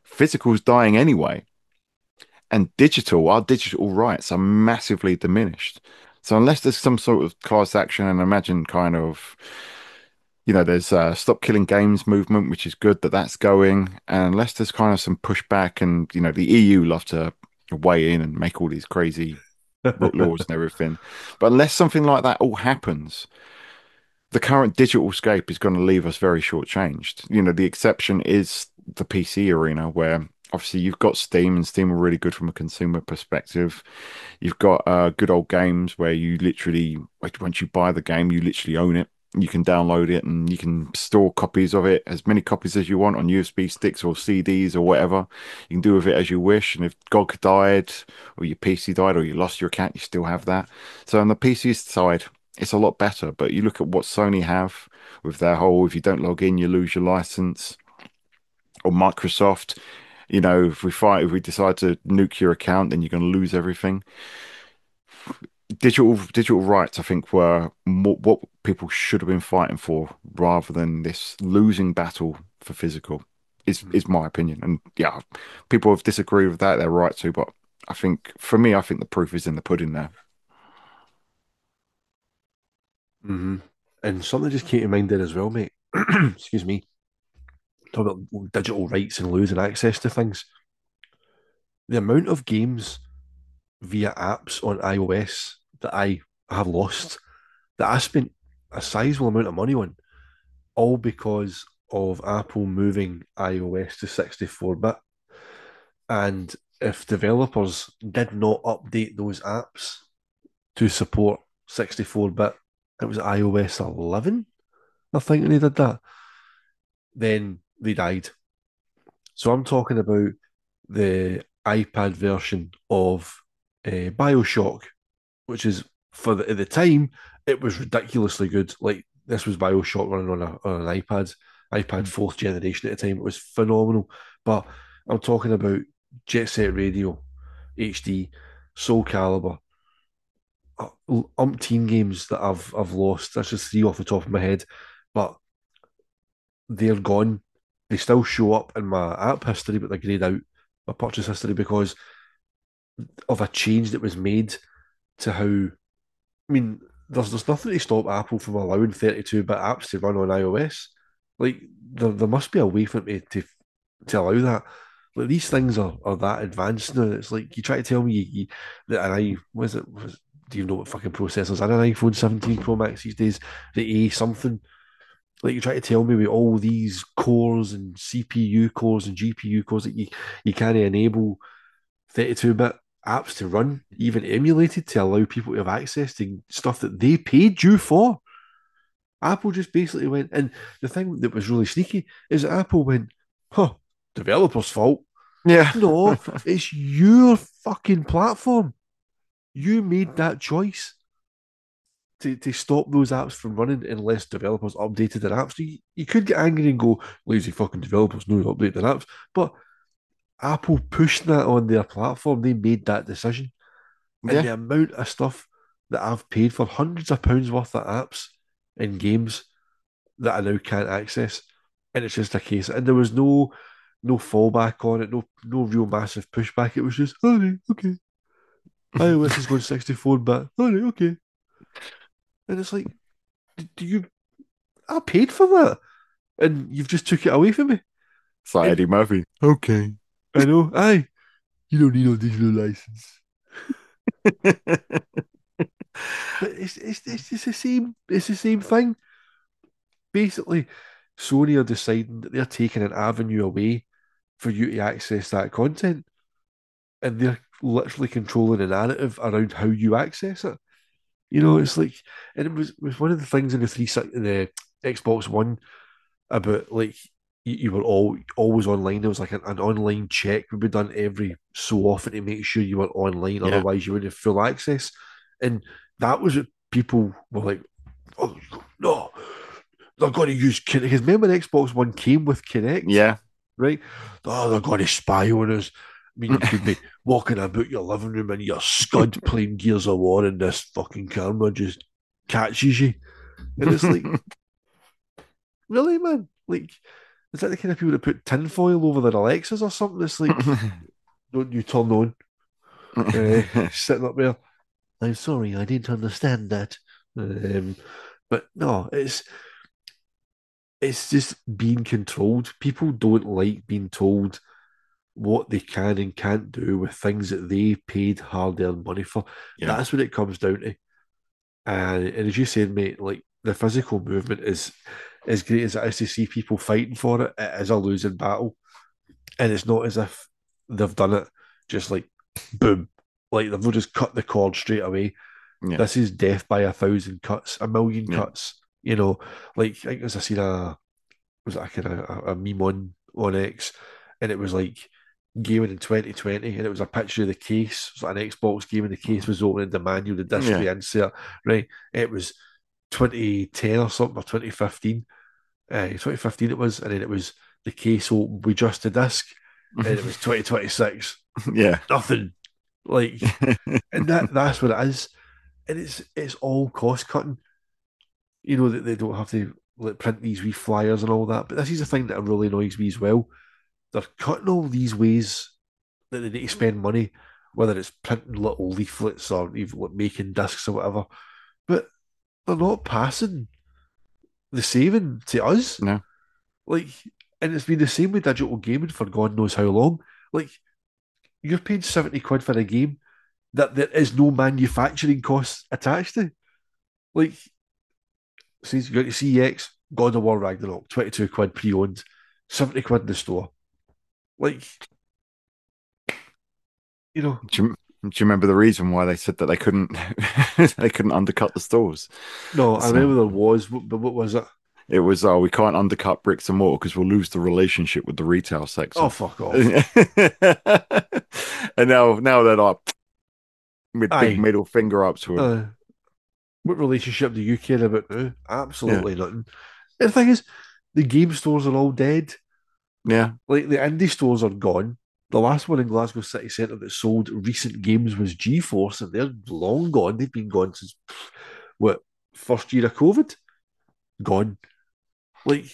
Physical's dying anyway, and our digital rights are massively diminished. So unless there's some sort of class action, and imagine kind of, there's stop killing games movement, which is good that that's going. And unless there's kind of some pushback, and the EU love to weigh in and make all these crazy laws and everything, but unless something like that all happens, the current digital scape is going to leave us very shortchanged. The exception is the PC arena, where obviously you've got Steam, and Steam are really good from a consumer perspective. You've got good old games where you literally, like, once you buy the game, you literally own it. You can download it and you can store copies of it, as many copies as you want, on USB sticks or CDs or whatever. You can do with it as you wish. And if GOG died, or your PC died, or you lost your account, you still have that. So on the PC side, it's a lot better. But you look at what Sony have with their whole, if you don't log in, you lose your license, or Microsoft, if we decide to nuke your account, then you're going to lose everything. Digital rights, I think, were what people should have been fighting for, rather than this losing battle for physical. Is my opinion, and yeah, people have disagreed with that. They're right to, but I think for me, I think the proof is in the pudding there. Hmm. And something just came to mind there as well, mate. Excuse me. Talk about digital rights and losing access to things. The amount of games via apps on iOS that I have lost, that I spent a sizable amount of money on, all because of Apple moving iOS to 64-bit. And if developers did not update those apps to support 64-bit, it was iOS 11, I think, when they did that, then they died. So I'm talking about the iPad version of Bioshock, which is, at the time, it was ridiculously good. Like, this was Bioshock running on an iPad fourth generation at the time. It was phenomenal. But I'm talking about Jet Set Radio, HD, Soul Calibur, umpteen games that I've lost. That's just three off the top of my head, but they're gone. They still show up in my app history, but they're grayed out my purchase history because of a change that was made to how. I mean, there's nothing to stop Apple from allowing 32-bit apps to run on iOS. Like, there must be a way for me to allow that. Like, these things are that advanced now. It's like, you try to tell me that do you know what fucking processors in an iPhone 17 Pro Max these days? The A something. Like, you try to tell me with all these cores and CPU cores and GPU cores that you can't enable 32-bit apps to run, even emulated, to allow people to have access to stuff that they paid you for. Apple just basically went, and the thing that was really sneaky is that Apple went, huh, developer's fault. Yeah. No, it's your fucking platform. You made that choice to stop those apps from running unless developers updated their apps. So you could get angry and go, lazy fucking developers, no update their apps. But Apple pushed that on their platform. They made that decision. And Yeah. the amount of stuff that I've paid for, hundreds of pounds worth of apps and games that I now can't access. And it's just a case. And there was no fallback on it, no real massive pushback. It was just, all right, okay. iOS is going 64-bit. All right, okay. And it's like, do you I paid for that, and you've just took it away from me. It's like And Eddie Murphy. Okay. I know, aye, you don't need no digital license. But it's the same. It's the same thing. Basically, Sony are deciding that they're taking an avenue away for you to access that content, and they're literally controlling the narrative around how you access it. It's like, and it was one of the things in the Xbox One about, like, you were always online. There was like an online check would be done every so often to make sure you were online, Yeah. otherwise you wouldn't have full access. And that was what people were like, oh no, they're going to use Kinect. Because remember, Xbox One came with Kinect, Yeah. right? Oh, they're going to spy on us. I mean, you could be walking about your living room and your scud playing Gears of War, and this fucking camera just catches you. And it's like, really, man? Like, Is that the kind of people that put tinfoil over their Alexas or something? It's like, don't you turn on, sitting up there. I'm sorry, I didn't understand that. Um, but no, it's just being controlled. People don't like being told what they can and can't do with things that they paid hard-earned money for. Yeah, That's what it comes down to. And as you said, mate, like the physical movement is as great as it is to see people fighting for it. It is a losing battle, and it's not as if they've done it just like boom, like they've not just cut the cord straight away. yeah, This is death by 1,000 cuts, 1,000,000 yeah, cuts. You know, like I think as I seen was it a kind of a meme on X, and it was like gaming in 2020, and it was a picture of the case. It was like an Xbox game, and the case was open, and the manual, the disc, yeah. the insert. Right, it was 2010 or something or 2015. 2015 it was, and then it was the case open with just the disc, and it was 2026. Yeah. Nothing like, and that's what it is, and it's all cost cutting. You know that they don't have to like print these wee flyers and all that. But this is the thing that really annoys me as well. They're cutting all these ways that they need to spend money, whether it's printing little leaflets or even like making discs or whatever. But they're not passing the saving to us. No. Like, and it's been the same with digital gaming for God knows how long. Like, you're paying 70 quid for a game that there is no manufacturing costs attached to. Like, says you got to CEX, God of War Ragnarok, 22 quid pre owned, 70 quid in the store. Like, you know, Do you remember the reason why they said that they couldn't they couldn't undercut the stores? no, I So remember there was, but what was it? it was, oh, we can't undercut bricks and mortar because we'll lose the relationship with the retail Oh, sector. fuck off. And now they're like with big Aye. middle finger up to him. Uh, what relationship do you care about now? Yeah, Absolutely nothing. And the thing is, the game stores are all dead. yeah, Like the indie stores are gone. The last one in Glasgow City Centre that sold recent games was GeForce, and they're long gone. They've been gone since what, first year of COVID? Gone. Like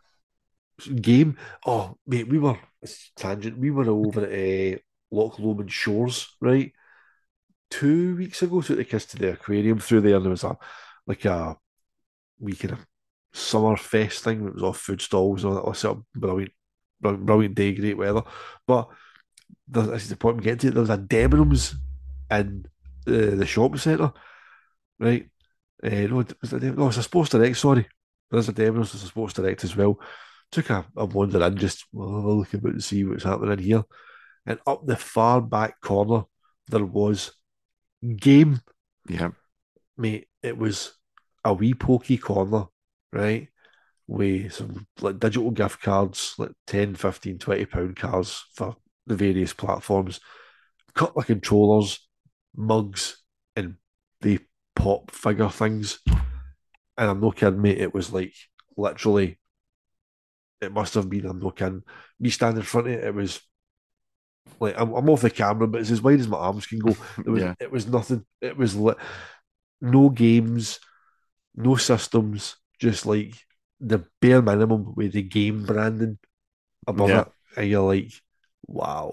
game. Oh mate, we were tangent. We were over at Loch Lomond Shores, right? 2 weeks ago, took the kids to the aquarium through there, and there was a wee kind of summer fest thing. It was all food stalls and all that. It was sort of brilliant, brilliant day, great weather. But this is the point I'm getting to. There was a Debenhams in the shopping centre, right? No, no, it's a Sports Direct. Sorry, there's a Debenhams. There's a Sports Direct as well. Took a wander in, just well, have a look about and see what's happening in here. And up the far back corner, there was game, yeah, mate. It was a wee pokey corner, right? With some like digital gift cards, like 10, 15, £20 cards for the various platforms, couple of controllers, mugs, and the pop figure things. And I'm not kidding, mate, it was like literally, it must have been, I'm not kidding, me standing in front of it, it was like I'm off the camera, but it's as wide as my arms can go. yeah, It was nothing. It was no games, no systems, just like the bare minimum with the game branding above yeah, it, and you're like, wow,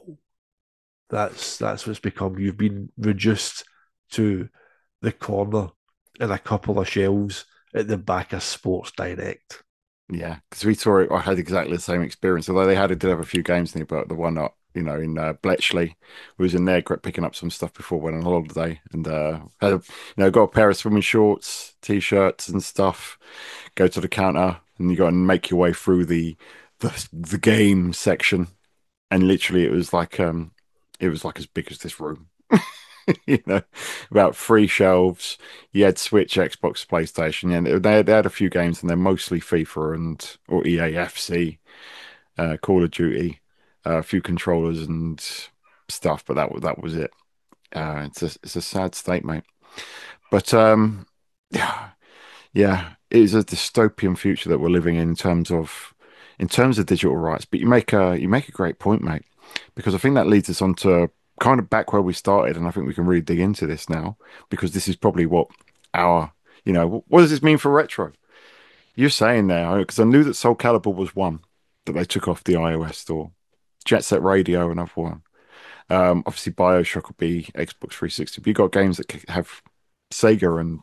that's what's become. You've been reduced to the corner and a couple of shelves at the back of Sports Direct. yeah. Because we saw it, I had exactly the same experience. Although they did have a few games in it, but the one up, in Bletchley, we was in there picking up some stuff before we went on holiday, and got a pair of swimming shorts, t-shirts, and stuff. Go to the counter, and you got to make your way through the game section, and literally it was like as big as this room. you know, about three shelves. You had Switch, Xbox, PlayStation, and they had a few games, and they're mostly FIFA or EAFC, Call of Duty, a few controllers and stuff, but that was it. It's a sad state, mate. But yeah, yeah, it is a dystopian future that we're living in terms of digital rights. But you make a great point, mate, because I think that leads us on to kind of back where we started, and I think we can really dig into this now because this is probably what our what does this mean for retro? You're saying there because I knew that Soul Calibur was one. that they took off the iOS store. Jet Set Radio, another one. Obviously, BioShock will be Xbox 360. But you've got games that have Sega and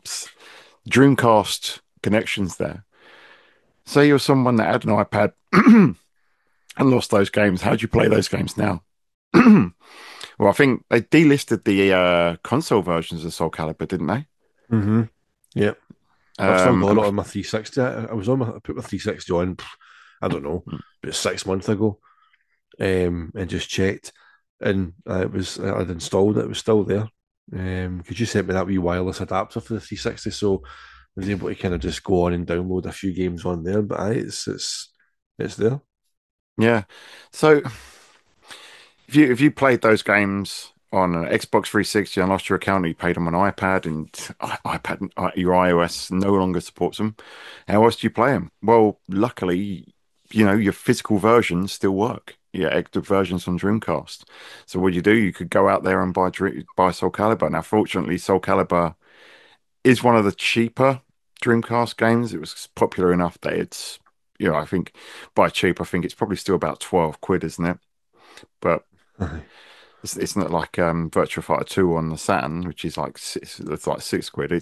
Dreamcast connections there. Say you're someone that had an iPad and lost those games. How do you play those games now? Well, I think they delisted the console versions of Soul Calibur, didn't they? Mm-hmm. Yep. I've still got And it on my 360. I put my 360 on, I don't know, about 6 months ago, and just checked, and I'd installed it. It was still there. Because you sent me that wee wireless adapter for the 360, so I was able to kind of just go on and download a few games on there. But it's there. yeah, so if you played those games on an Xbox 360 and lost your account, you paid them on iPad, and iPad, your iOS no longer supports them. How else do you play them? Well, luckily, your physical versions still work. Yeah, active versions on Dreamcast. So what you do, you could go out there and buy Soul Calibur. Now, fortunately, Soul Calibur is one of the cheaper Dreamcast games. It was popular enough that it's, I think by cheap, I think it's probably still about 12 quid, isn't it? But it's not like Virtua Fighter 2 on the Saturn, which is like it's like 6 quid.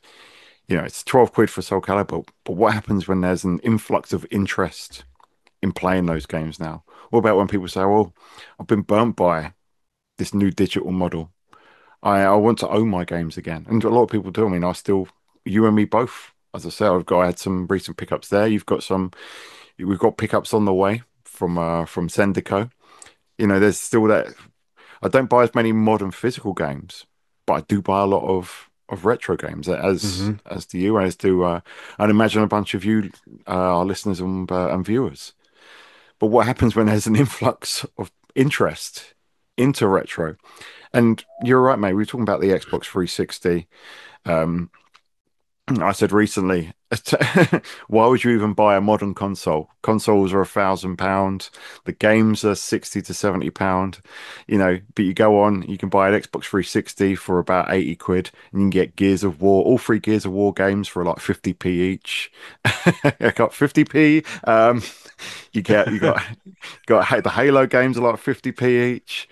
It's 12 quid for Soul Calibur. But what happens when there's an influx of interest in playing those games now? What about when people say, "Well, I've been burnt by this new digital model. I want to own my games again." And a lot of people do. I mean, you and me both. As I said, I had some recent pickups there. We've got pickups on the way from Sendico. There's still that. I don't buy as many modern physical games, but I do buy a lot of retro games, Mm-hmm. as do you, as do I'd imagine a bunch of you, our listeners and viewers. But what happens when there's an influx of interest into retro? And you're right, mate. We were talking about the Xbox 360. Um, I said recently, why would you even buy a modern console? Consoles are £1,000. The games are 60 to £70. But you go on, you can buy an Xbox 360 for about 80 quid, and you can get Gears of War, all three Gears of War games for like 50p each. I got 50p. You got the Halo games are like 50p each.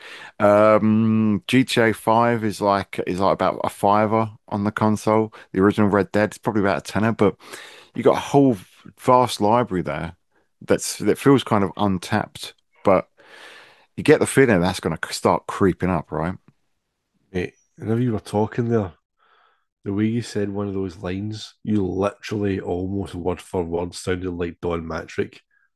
GTA 5 is like about a fiver on the console. The original Red Dead is probably about a tenner, but you got a whole vast library there that feels kind of untapped, but you get the feeling that's going to start creeping up, right? Mate, whenever you were talking there, the way you said one of those lines, you literally almost word for word sounded like Don Matrick.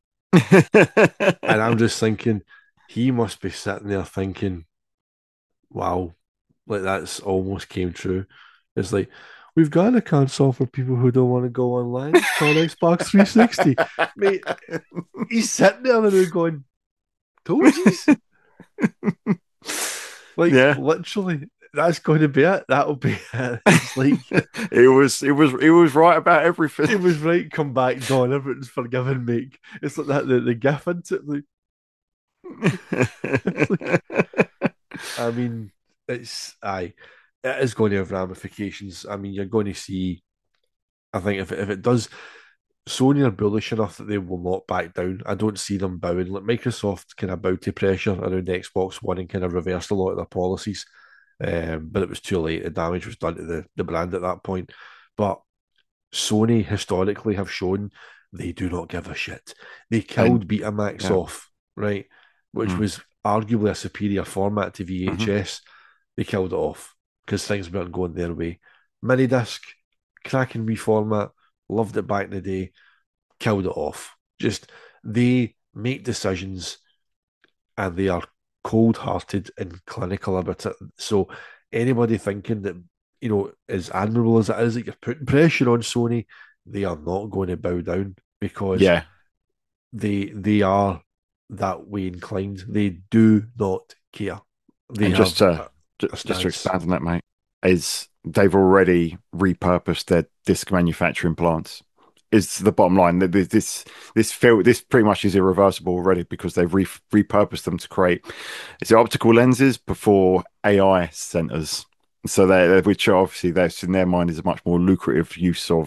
And I'm just thinking, he must be sitting there thinking, wow, like that's almost came true. It's like, we've got a console for people who don't want to go online. It's called Xbox 360. Mate, he's sitting there and they're going, told yous. Like, Yeah. literally, that's going to be it. That'll be it. It's like, It was right about everything. it was right, come back, Don. Everything's forgiven, mate. It's like that, the gif, isn't it? Like, it's like, I mean, it is going to have ramifications. I mean, you're going to see. I think if it does, Sony are bullish enough that they will not back down. I don't see them bowing. Like Microsoft kind of bowed to pressure around the Xbox One and kind of reversed a lot of their policies. But it was too late. The damage was done to the brand at that point. But Sony historically have shown they do not give a shit. They And killed Betamax yeah. off, right? Which Mm. was arguably a superior format to Mhm. VHS. They killed it off because things weren't going their way. Minidisc, cracking reformat, loved it back in the day, killed it off. Just they make decisions and they are cold hearted and clinical about it. So anybody thinking that, as admirable as it is that you're putting pressure on Sony, they are not going to bow down because Yeah. they are that way inclined. They do not care. They And just have to a just to stance. expand on that, mate, is they've already repurposed their disc manufacturing plants. Is the bottom line that this pretty much is irreversible already because they've repurposed them to create is it optical lenses before AI centers. So which obviously that's in their mind is a much more lucrative use of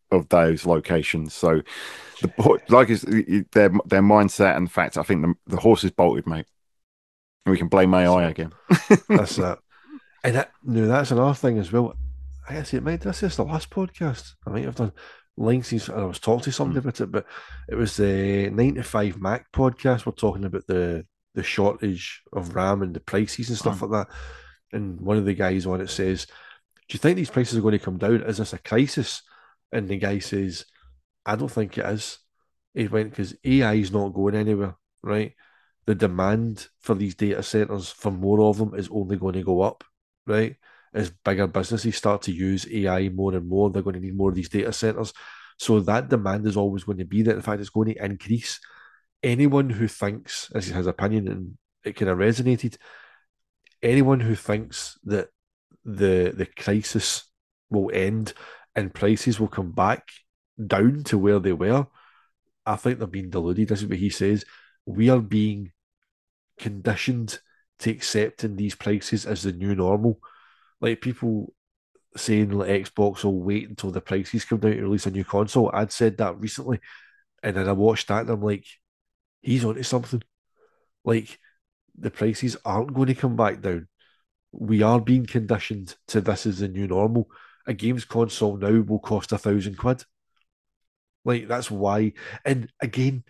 of those locations. So like their mindset and the fact I think the horse is bolted, mate. We can blame AI So again. that's that. And no, that's another thing as well. I guess it might. This is the last podcast. I might have done lengthy. I was talking to somebody Mm. about it, but it was the 9 to 5 Mac podcast. We're talking about the shortage of RAM and the prices and stuff Oh. like that. And one of the guys on it says, "Do you think these prices are going to come down? Is this a crisis?" And the guy says, "I don't think it is." He went because AI is not going anywhere, right? The demand for these data centers, for more of them, is only going to go up, right? As bigger businesses start to use AI more and more, they're going to need more of these data centers. So that demand is always going to be there. In fact, it's going to increase. Anyone who thinks, this is his opinion, and it kind of resonated, anyone who thinks that the crisis will end and prices will come back down to where they were, I think they're being deluded. This is what he says. We are being conditioned to accepting these prices as the new normal. Like people saying like Xbox will wait until the prices come down to release a new console. I'd said that recently, and then I watched that and I'm like, he's onto something. Like the prices aren't going to come back down. We are being conditioned to this as the new normal. A games console now will cost £1,000. Like that's why. And again,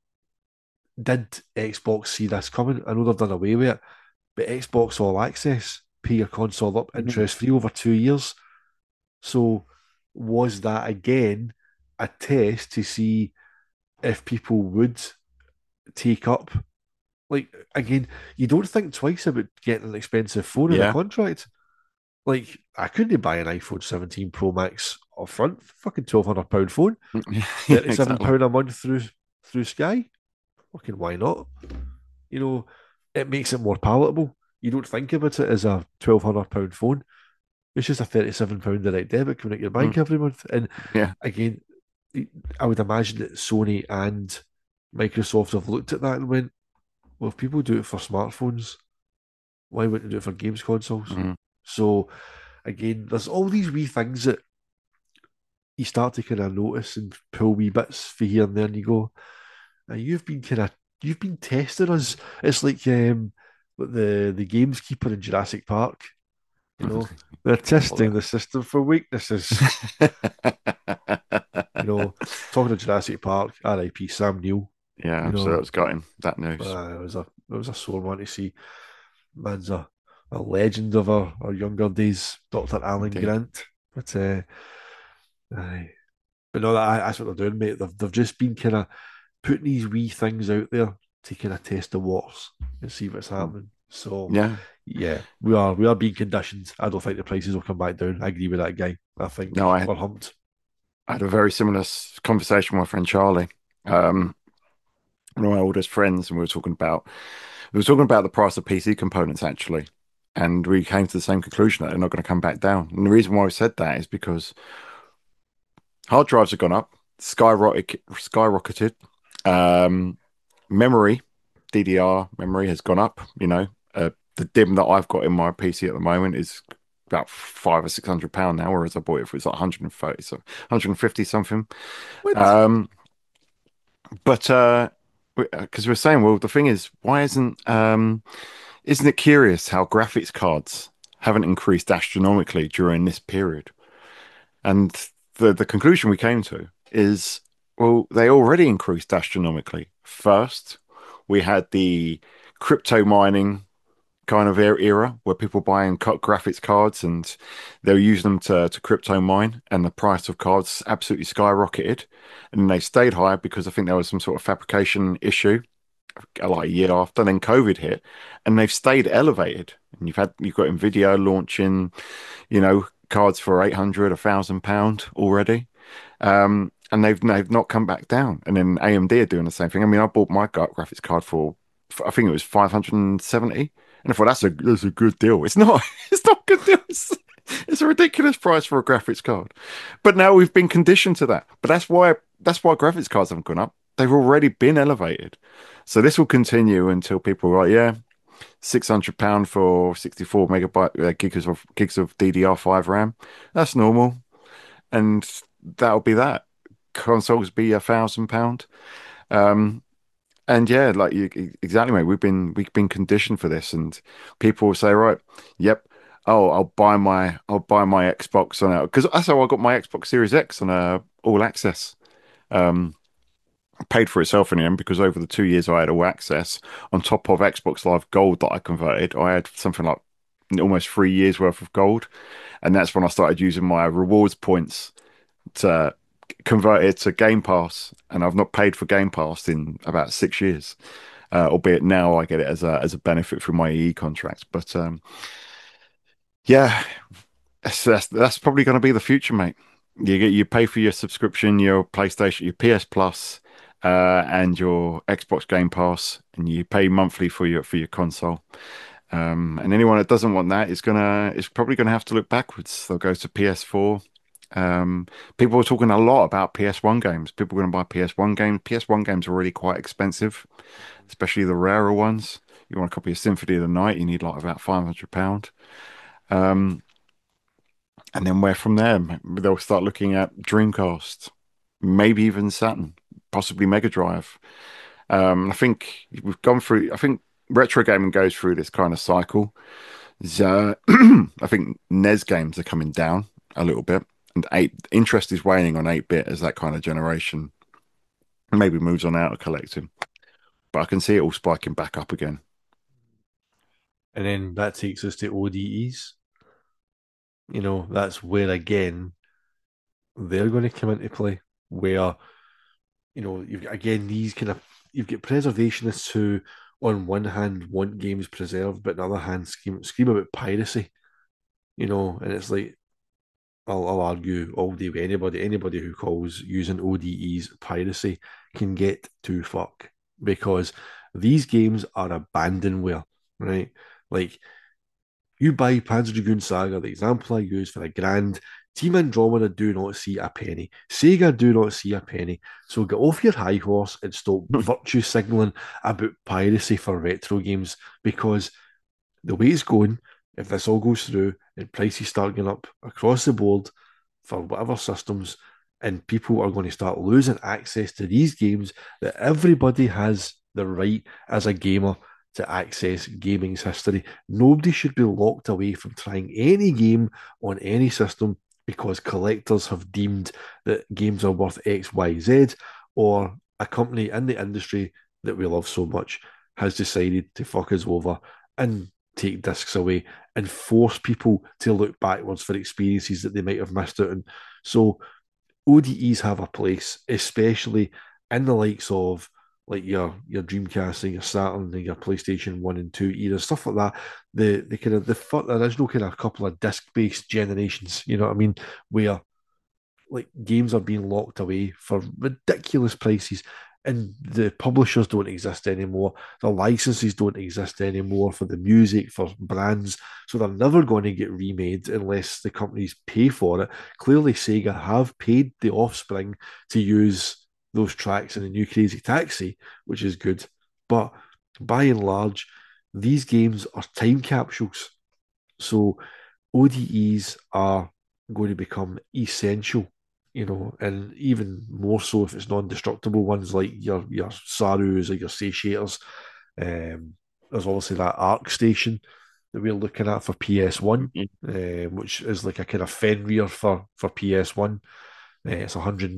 did Xbox see this coming? I know they've done away with it, but Xbox All Access pay your console up Mhm. interest free over 2 years. So was that again a test to see if people would take up? Like again, you don't think twice about getting an expensive phone in a Yeah. contract. Like I couldn't buy an iPhone 17 Pro Max up front, fucking £1,200 phone, Yeah, £37 exactly. a month through Sky. Fucking why not? You know, it makes it more palatable. You don't think about it as a £1,200 phone. It's just a £37 direct debit coming out your Mm. bank every month. And Yeah. again, I would imagine that Sony and Microsoft have looked at that and went, well, if people do it for smartphones, why wouldn't they do it for games consoles? Mm. So again, there's all these wee things that you start to kind of notice and pull wee bits for here and there, and you go, you've been testing us. It's like the gamekeeper in Jurassic Park. You know, they're testing the system for weaknesses. You know, talking to Jurassic Park, R.I.P. Sam Neill. Yeah, You so that know, was got him that news. it was a sore one to see. Man's a legend of our younger days, Dr. Alan Indeed. Grant. But aye. But no, that's what they're doing, mate. They've just been kind of putting these wee things out there to kind of test the waters and see what's Mm. happening. So Yeah. yeah, we are being conditioned. I don't think the prices will come back down. I agree with that guy. I think No, we're humped. I had a very similar conversation with my friend Charlie, um, one of my oldest friends, and we were talking about the price of PC components actually, and we came to the same conclusion that they're not going to come back down. And the reason why we said that is because hard drives have gone up, skyrocketed. Um, Memory, DDR memory has gone up. The DIMM that I've got in my PC at the moment is about £500 or £600 now, whereas I bought it for it's like 130, so 150 something. What? Um, but because we're saying, well, the thing is, why isn't it curious how graphics cards haven't increased astronomically during this period? And the conclusion we came to is, well, they already increased astronomically. First, we had the crypto mining kind of era where people buying graphics cards and they were using them to crypto mine, and the price of cards absolutely skyrocketed. And they stayed high because I think there was some sort of fabrication issue like a year after. Then COVID hit, and they've stayed elevated. And you've got Nvidia launching, cards for 800, £1,000 already. And they've not come back down. And then AMD are doing the same thing. I mean, I bought my graphics card for I think it was 570, and I thought that's a good deal. It's not. It's not a good deal. It's a ridiculous price for a graphics card. But now we've been conditioned to that. But that's why graphics cards haven't gone up. They've already been elevated. So this will continue until people are like, yeah, £600 for 64 megabyte gigs of DDR5 RAM. That's normal. and that'll be that. Consoles be £1,000. Um, and yeah, like you exactly, mate. We've been conditioned for this, and people will say, right, yep, oh, I'll buy my Xbox on it because that's how I got my Xbox Series X on all access. Um, Paid for itself in the end because over the 2 years I had all access on top of Xbox Live Gold that I converted. I had something like almost 3 years worth of gold, and that's when I started using my rewards points to convert it to Game Pass. And I've not paid for Game Pass in about 6 years, albeit now I get it as a benefit through my EE contract. But yeah, that's probably going to be the future, mate. You pay for your subscription, your PlayStation, your PS Plus, and your Xbox Game Pass, and you pay monthly for your console. And anyone that doesn't want that is probably gonna have to look backwards. They'll go to PS4. People are talking a lot about PS1 games. People are going to buy PS1 games. PS1 games are already quite expensive, especially the rarer ones. You want a copy of Symphony of the Night, you need like about £500. Um, and then where from there? They'll start looking at Dreamcast, maybe even Saturn, possibly Mega Drive. I think we've gone through. I think retro gaming goes through this kind of cycle. So, I think NES games are coming down a little bit, and eight interest is waning on 8-bit as that kind of generation maybe moves on out of collecting. But I can see it all spiking back up again. And then that takes us to ODEs. That's where again they're going to come into play. Where you've got again these kind of you've got preservationists who, on one hand, want games preserved, but on the other hand, scream about piracy. And it's like I'll argue all day with anybody who calls using ODEs piracy can get to fuck because these games are abandonware, right? Like you buy Panzer Dragoon Saga, the example I use for £1,000. Team Andromeda do not see a penny. Sega do not see a penny. So get off your high horse and stop virtue signalling about piracy for retro games because the way it's going, if this all goes through and prices start going up across the board for whatever systems, and people are going to start losing access to these games that everybody has the right as a gamer to access gaming's history. Nobody should be locked away from trying any game on any system because collectors have deemed that games are worth X, Y, Z, or a company in the industry that we love so much has decided to fuck us over and take discs away and force people to look backwards for experiences that they might have missed out on. So ODEs have a place, especially in the likes of like your Dreamcast and your Saturn and your PlayStation 1 and 2 era, stuff like that. The kind of the original kind of couple of disc-based generations, you know what I mean, where like games are being locked away for ridiculous prices and the publishers don't exist anymore. The licenses don't exist anymore for the music, for brands. So they're never going to get remade unless the companies pay for it. Clearly, Sega have paid the offspring to use those tracks in the new Crazy Taxi, which is good. But by and large, these games are time capsules. So ODEs are going to become essential, and even more so if it's non-destructible ones like your Sarus or your Satiators. There's obviously that Arc Station that we're looking at for PS1, which is like a kind of Fenrir for PS1. It's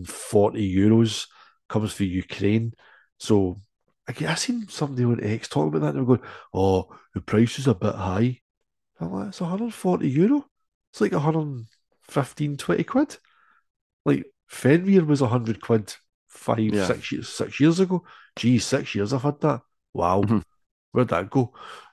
€140, comes for Ukraine. So I seen somebody on X talk about that. They were going, "Oh, the price is a bit high." I'm like, it's €140. It's like 115, 20 quid. Like Fenrir was 100 quid five, Yeah. 6 years ago. Geez, 6 years I've had that. Wow, where'd that go?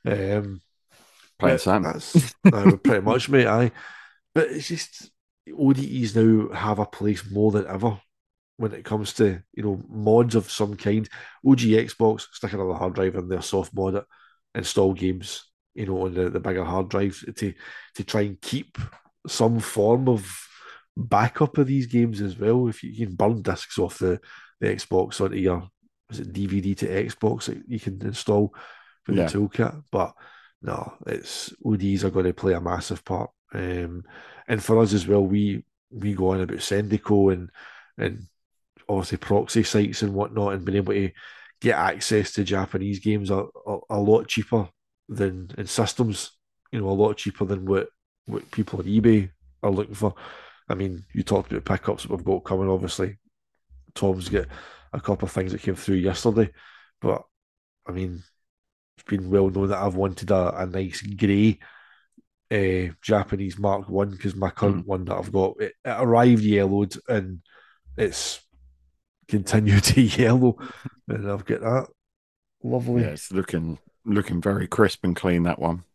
Playing But Sam. that's pretty much, mate. But it's just ODEs now have a place more than ever when it comes to mods of some kind. OG Xbox stick another hard drive in there, soft mod it, install games on the bigger hard drives to try and keep some form of backup of these games as well. If you can burn discs off the Xbox onto your is it DVD to Xbox that you can install with the Yeah. toolkit, but no, it's ODs are going to play a massive part. And for us as well, we we go on about Sendico and obviously proxy sites and whatnot, and being able to get access to Japanese games are a lot cheaper than in systems. You know, a lot cheaper than what people on eBay are looking for. I mean, you talked about pickups that we've got coming. Obviously, Tom's got a couple of things that came through yesterday, but I mean, it's been well known that I've wanted a nice grey Japanese Mark One because my Mm. current one that I've got it arrived yellowed and it's continued to yellow, and I've got that Yeah, lovely it's looking very crisp and clean, that one.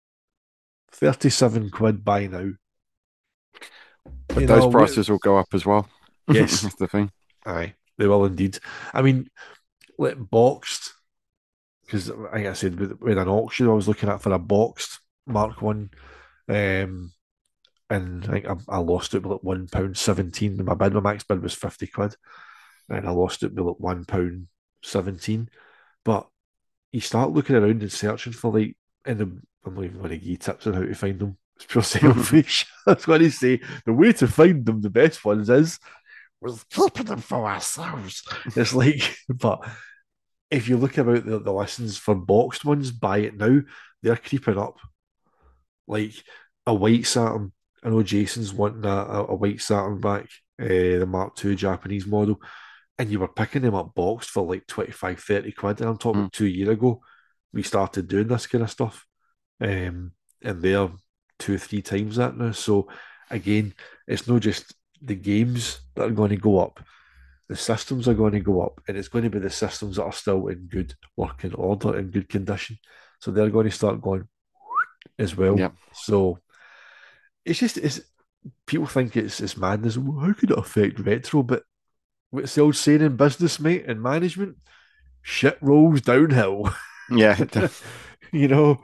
£37 by now. But You those know, prices will go up as well. yes, That's the thing. aye, they will indeed. I mean, like boxed because like I said with an auction I was looking at for a boxed Mark One, and I think I lost it by like £1.17. My bid, my max bid was £50, and I lost it by like £1.17. But you start looking around and searching for like, and I'm not even going to give you tips on how to find them. It's pure selfish. I was going to say the way to find them, the best ones is we're keeping them for ourselves. It's like, but if you look about the listings for boxed ones, buy it now, they're creeping up. Like a white Saturn. I know Jason's wanting a white Saturn back, the Mark II Japanese model, and you were picking them up boxed for like 25, 30 quid. And I'm talking Mm. 2 years ago, we started doing this kind of stuff. And they're two, three times that now. So again, it's not just the games that are going to go up, the systems are going to go up, and it's going to be the systems that are still in good working order, in good condition. So they're going to start going as well. Yeah. So it's people think it's madness. Well, how could it affect retro? But what's the old saying in business, mate, and management? Shit rolls downhill. Yeah. you know.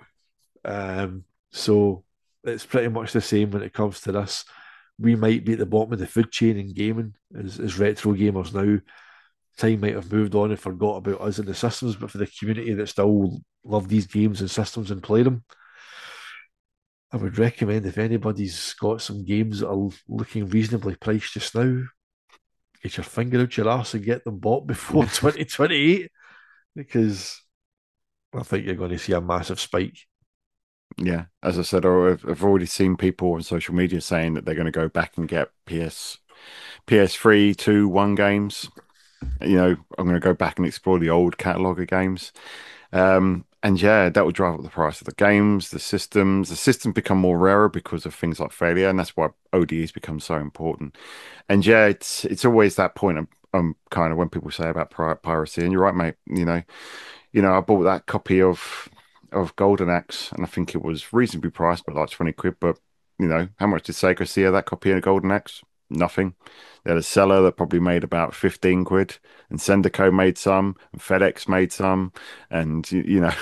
So it's pretty much the same when it comes to this. We might be at the bottom of the food chain in gaming as retro gamers now. Time might have moved on and forgot about us and the systems, but for the community that still love these games and systems and play them, I would recommend if anybody's got some games that are looking reasonably priced just now, get your finger out your arse and get them bought before 2028 because I think you're going to see a massive spike. Yeah. As I said, I've already seen people on social media saying that they're going to go back and get PS3, 2, 1 games. You know, I'm going to go back and explore the old catalog of games. And yeah, that will drive up the price of the games, the systems. The systems become more rarer because of things like failure, and that's why ODEs become so important. And yeah, it's always that point of kind of when people say about piracy, and you're right, mate. I bought that copy of Golden Axe, and I think it was reasonably priced, but like 20 quid. But how much did Sega see of that copy of Golden Axe? Nothing. They had a seller that probably made about 15 quid, and Sendico made some, and FedEx made some, and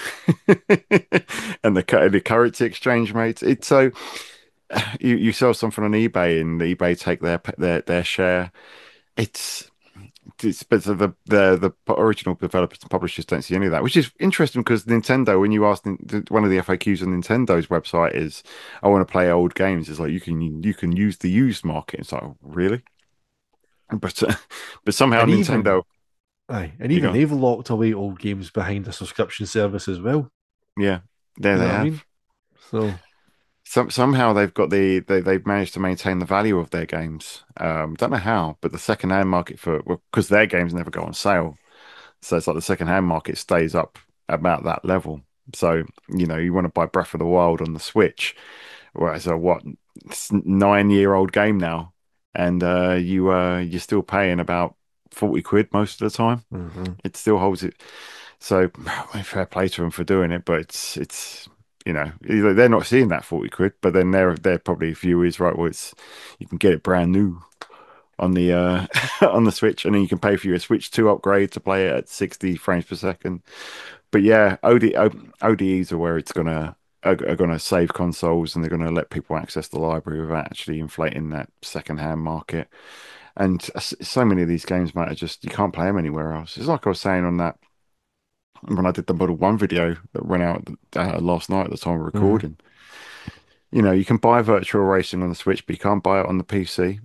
and the currency exchange rates. It's so you sell something on eBay, and eBay take their share. It's but the original developers and publishers don't see any of that, which is interesting because Nintendo, when you ask one of the FAQs on Nintendo's website is, "I want to play old games," it's like you can use the used market. It's like, really? But but somehow And even Nintendo, aye, and you even go, they've locked away old games behind a subscription service as well. yeah, there You they know what I mean? have. So Somehow they've managed to maintain the value of their games. Don't know how, but the second-hand market because their games never go on sale. So it's like the second-hand market stays up about that level. So, you want to buy Breath of the Wild on the Switch, whereas it's 9-year-old game now, and you're still paying about 40 quid most of the time. mhm. It still holds it. So fair play to them for doing it, but it's they're not seeing that 40 quid, but then their probably view is right. Well, it's you can get it brand new on the on the Switch, and then you can pay for your Switch 2 upgrade to play it at 60 frames per second. But yeah, ODEs are where it's are gonna save consoles, and they're gonna let people access the library without actually inflating that second-hand market. And so many of these games, mate, are just you can't play them anywhere else. It's like I was saying on that when I did the Model 1 video that went out last night at the time of Mhm. recording. You can buy virtual racing on the Switch, but you can't buy it on the PC.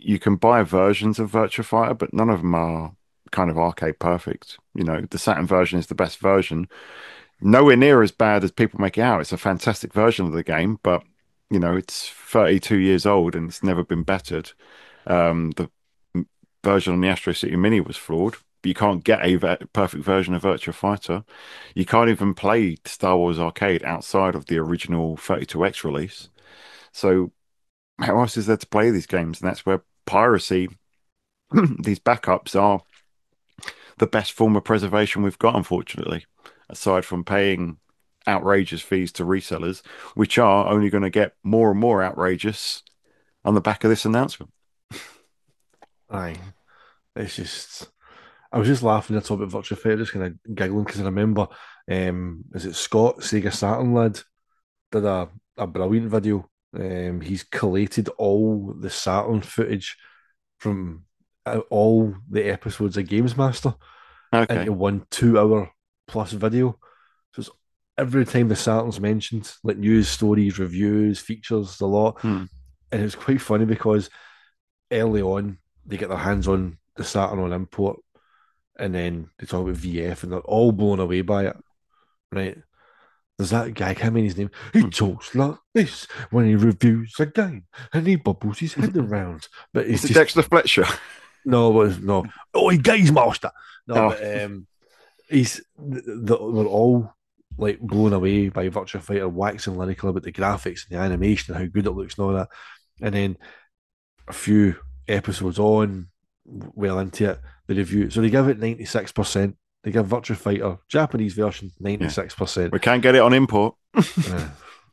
you can buy versions of Virtua Fighter, but none of them are kind of arcade perfect. You know, the Saturn version is the best version. Nowhere near as bad as people make it out. It's a fantastic version of the game, but you know, it's 32 years old and it's never been bettered. The version on the Astro City Mini was flawed. But you can't get a perfect version of Virtua Fighter. You can't even play Star Wars Arcade outside of the original 32X release. So how else is there to play these games? And that's where piracy, these backups are the best form of preservation we've got, unfortunately, aside from paying outrageous fees to resellers, which are only going to get more and more outrageous on the back of this announcement. Aye, it's just. I was just laughing at all about Virtua Fighter, just kind of giggling because I remember, is it Scott, Sega Saturn lad, did a brilliant video. He's collated all the Saturn footage from all the episodes of Games Master Okay. into one 2 hour plus video. So it's every time the Saturn's mentioned, like news stories, reviews, features, a lot. Hmm. And it's quite funny because early on they get their hands on the Saturn on import, and then they talk about VF, and they're all blown away by it. Right? There's that guy, I can't remember his name. He Hmm. talks like this when he reviews a game, and he bubbles his head around. But Is it's it just Dexter Fletcher? no. Oh, he gaze master. No, Oh, but we're all like blown away by Virtua Fighter, waxing lyrical about the graphics and the animation and how good it looks and all that. And then a few episodes on, well into it, the review. So they give it 96%. They give Virtua Fighter Japanese version yeah. 96%. We can't get it on import. Uh,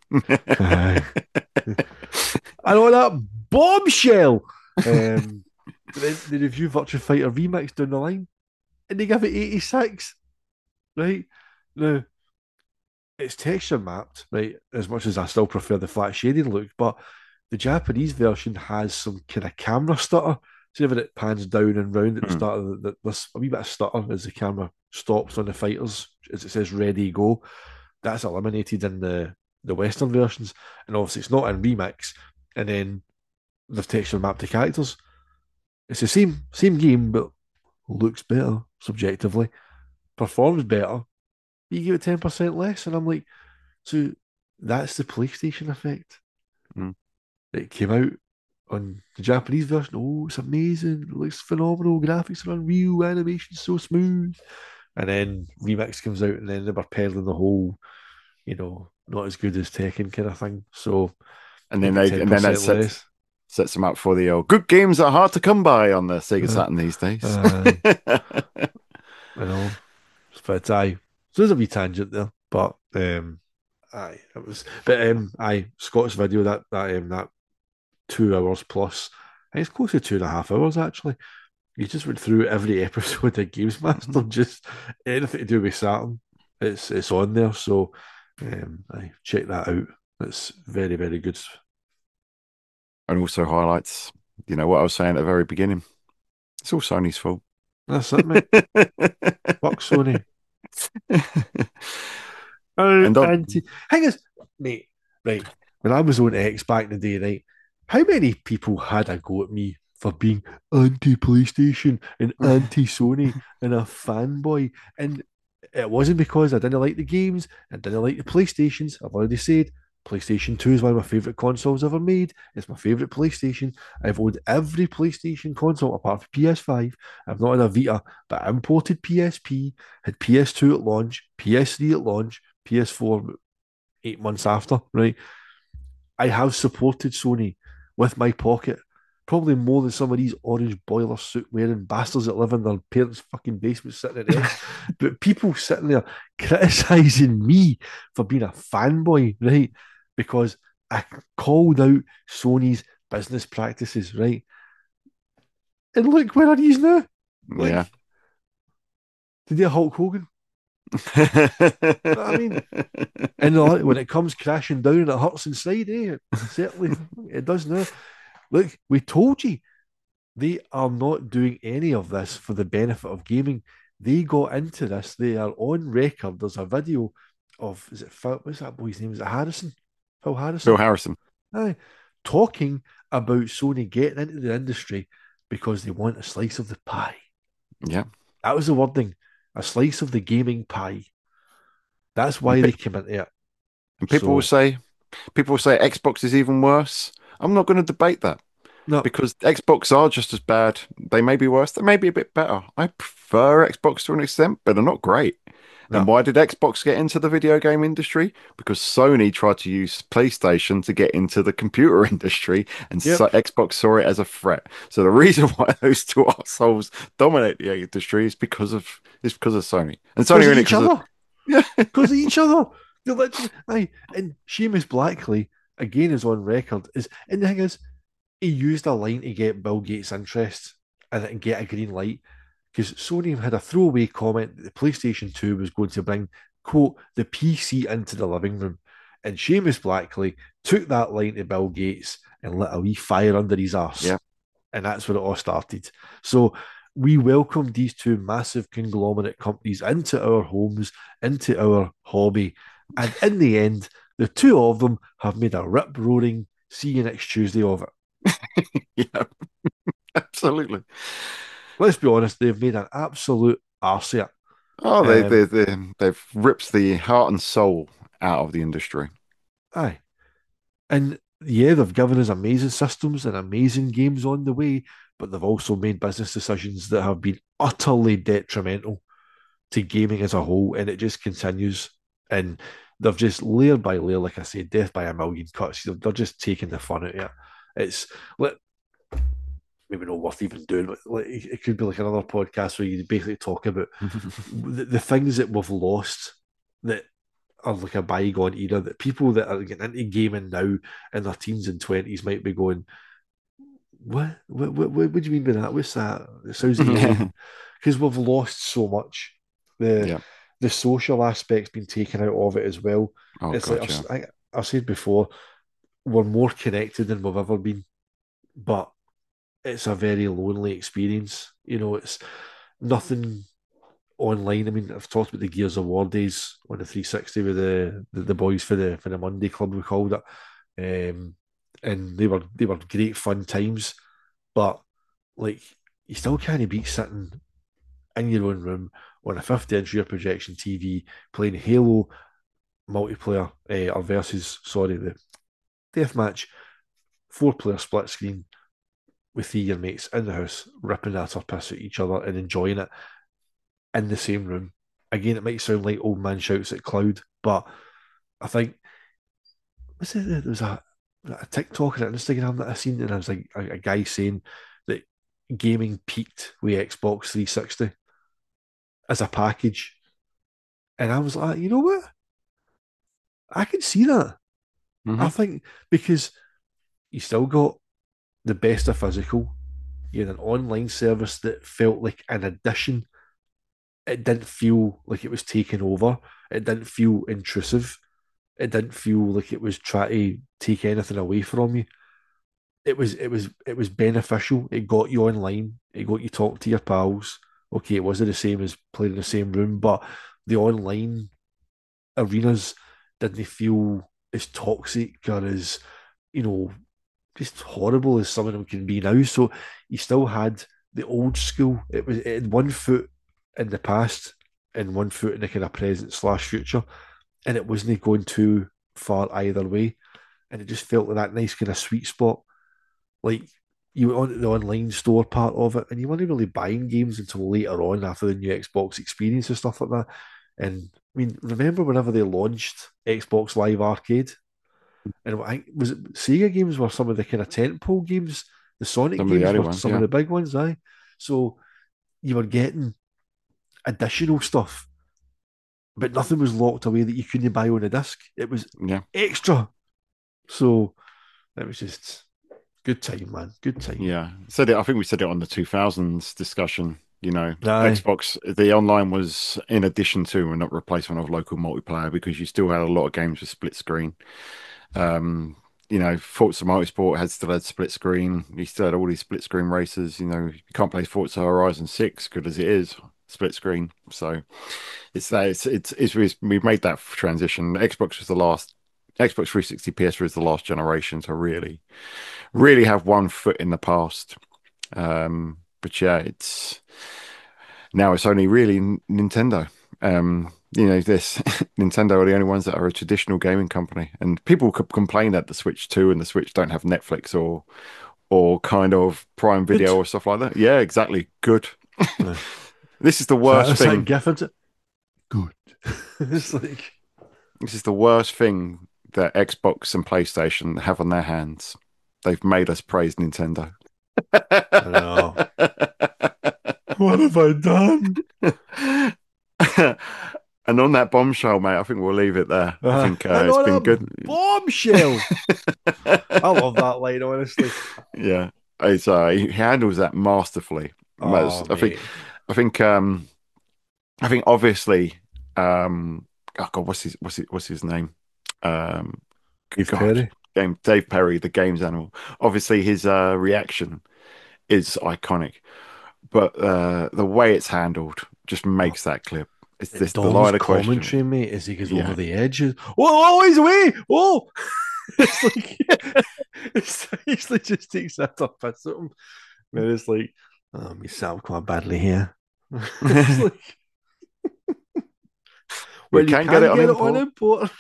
I know that bombshell. But then they review Virtua Fighter Remix down the line, and they give it 86. Right now, it's texture mapped, right? As much as I still prefer the flat shaded look, but the Japanese version has some kind of camera stutter. See if it pans down and round at the Hmm. start of there's a wee bit of stutter as the camera stops on the fighters as it says ready go. That's eliminated in the Western versions, and obviously it's not in remix. And then they've texture mapped the characters. It's the same game, but looks better subjectively, performs better. You give it 10% less, and I'm like, so that's the PlayStation effect. Hmm. It came out on the Japanese version. Oh, it's amazing! It looks phenomenal. Graphics are unreal. Animation's so smooth. And then Remix comes out, and then they were peddling the whole, not as good as Tekken kind of thing. So And then give it they ten and then that percent less. sets them up for the old good games are hard to come by on the Sega Uh, Saturn these days. uh, you know, but so there's a wee tangent there, but it was, but Scott's video that 2 hours plus, I think it's close to 2.5 hours actually. You just went through every episode of Games Master, just anything to do with Saturn. It's on there, so I check that out. It's very very good. And also highlights, what I was saying at the very beginning. It's all Sony's fault. That's it, mate. Fuck Sony. And on, Thing is, mate, right, when I was on X back in the day, right, how many people had a go at me for being anti PlayStation and anti Sony and a fanboy? And it wasn't because I didn't like the games, I didn't like the PlayStations. I've already said PlayStation 2 is one of my favourite consoles ever made. It's my favourite PlayStation. I've owned every PlayStation console apart from PS5. I've not had a Vita, but I imported PSP, had PS2 at launch, PS3 at launch, PS4 8 months after, right? I have supported Sony with my pocket, probably more than some of these orange boiler suit wearing bastards that live in their parents' fucking basements sitting at X. But people sitting there criticizing me for being a fanboy, right? Because I called out Sony's business practices, right? And look where are these now? yeah. Like, did they Hulk Hogan? I mean, and when it comes crashing down, it hurts inside, eh? Certainly, it does now. Look, we told you they are not doing any of this for the benefit of gaming. They got into this. They are on record. There's a video of, is it Phil, what's that boy's name? Is it Harrison? Phil Phil Harrison? Harrison. Aye. talking about Sony getting into the industry because they want a slice of the pie. Yeah. That was the wording, a slice of the gaming pie. That's And, why they came into it. and So, people will say Xbox is even worse. I'm not going to debate that no, because Xbox are just as bad. They may be worse. They may be a bit better. I prefer Xbox to an extent, but they're not great. And no, why did Xbox get into the video game industry? Because Sony tried to use PlayStation to get into the computer industry, and yep, so Xbox saw it as a threat. So the reason why those two assholes dominate the industry is because of Sony, and Sony because are of in it each because of other. yeah. Because of each other. They're literally, aye. And Seamus Blackley, again, is on record. And the thing is, he used a line to get Bill Gates' interest and get a green light because Sony had a throwaway comment that the PlayStation 2 was going to bring, quote, the PC into the living room. And Seamus Blackley took that line to Bill Gates and lit a wee fire under his arse. Yeah. And that's where it all started. So we welcomed these two massive conglomerate companies into our homes, into our hobby. And in the end, the two of them have made a rip roaring see you next Tuesday of it. Yeah, absolutely. Let's be honest, they've made an absolute arse of Oh, it. they've ripped the heart and soul out of the industry. Aye. And yeah, they've given us amazing systems and amazing games on the way, but they've also made business decisions that have been utterly detrimental to gaming as a whole, and it just continues. And they've just layer by layer, like I said, death by a million cuts. They're just taking the fun out of it. It's like maybe not worth even doing, but like, it could be like another podcast where you basically talk about the things that we've lost that are like a bygone era that people that are getting into gaming now in their teens and twenties might be going, what do you mean by that? What's that? It sounds alien. Because we've lost so much. The Yeah. the social aspect's been taken out of it as well. Oh It's like God, yeah. I've said before, we're more connected than we've ever been, but it's a very lonely experience. It's nothing online. I mean, I've talked about the Gears of War days on the 360 with the boys for the Monday Club, we called it, and they were great fun times. But like, you still can't beat sitting in your own room on a 50-inch rear projection TV playing Halo multiplayer or versus the deathmatch 4-player split screen with three of your mates in the house ripping at or piss at each other and enjoying it in the same room. Again, it might sound like old man shouts at cloud, but I think there was a TikTok and an Instagram that I seen, and I was like a guy saying that gaming peaked with Xbox 360 as a package, and I was like, you know what? I can see that. I Hmm. think because you still got the best of physical, you had an online service that felt like an addition. It didn't feel like it was taking over. It didn't feel intrusive. It didn't feel like it was trying to take anything away from you. It was beneficial. It got you online. It got you talking to your pals. Okay, it wasn't the same as playing in the same room, but the online arenas didn't feel as toxic or as you know just horrible as some of them can be now. So you still had the old school. It had one foot in the past and one foot in the kind of present slash future, and it wasn't going too far either way. And it just felt like that nice kind of sweet spot. Like you went on the online store part of it, and you weren't really buying games until later on after the new Xbox experience and stuff like that. And I mean, remember whenever they launched Xbox Live Arcade, and was it Sega games were some of the kind of tentpole games, the Sonic Some of the games early were ones, some of yeah. the big ones, aye. So you were getting additional stuff, but nothing was locked away that you couldn't buy on a disc. It was Yeah. extra. So it was just good time, man. Good time. Yeah. Said it, I think we said it on the 2000s discussion. Aye. Xbox, the online was in addition to and not replacement of local multiplayer because you still had a lot of games with split screen. Um, Forza Motorsport still had split screen. You still had all these split screen races. You can't play Forza Horizon 6, good as it is, split screen. So we've made that transition. Xbox was the last Xbox 360, PS3 is the last generation to really have one foot in the past. But yeah, it's only really Nintendo. This Nintendo are the only ones that are a traditional gaming company, and people could complain that the Switch 2 and the Switch don't have Netflix or kind of Prime Good. Video or stuff like that. Yeah, exactly. Good. Uh, This is the is that, worst is that thing. Gifford? Good. It's like, This is the worst thing that Xbox and PlayStation have on their hands. They've made us praise Nintendo. I know. What have I done? And on that bombshell, mate, I think we'll leave it there. I think And it's on been a good. bombshell. I love that line, honestly. Yeah, it's he handles that masterfully. Oh, I think, mate. I think, I think obviously, oh God, what's his name? Um, Dave God, Perry. Dave Perry, the games animal. Obviously, his reaction is iconic, but the way it's handled just Oh, makes that clip. It's this the Dom's line of question. commentary, mate, as he goes over Yeah, the edges. Oh, he's away! Oh! It's like, it's actually just takes that up at something. Man, it's like, you sound quite badly here. It's like, we well, you can get it can on get it on import. import.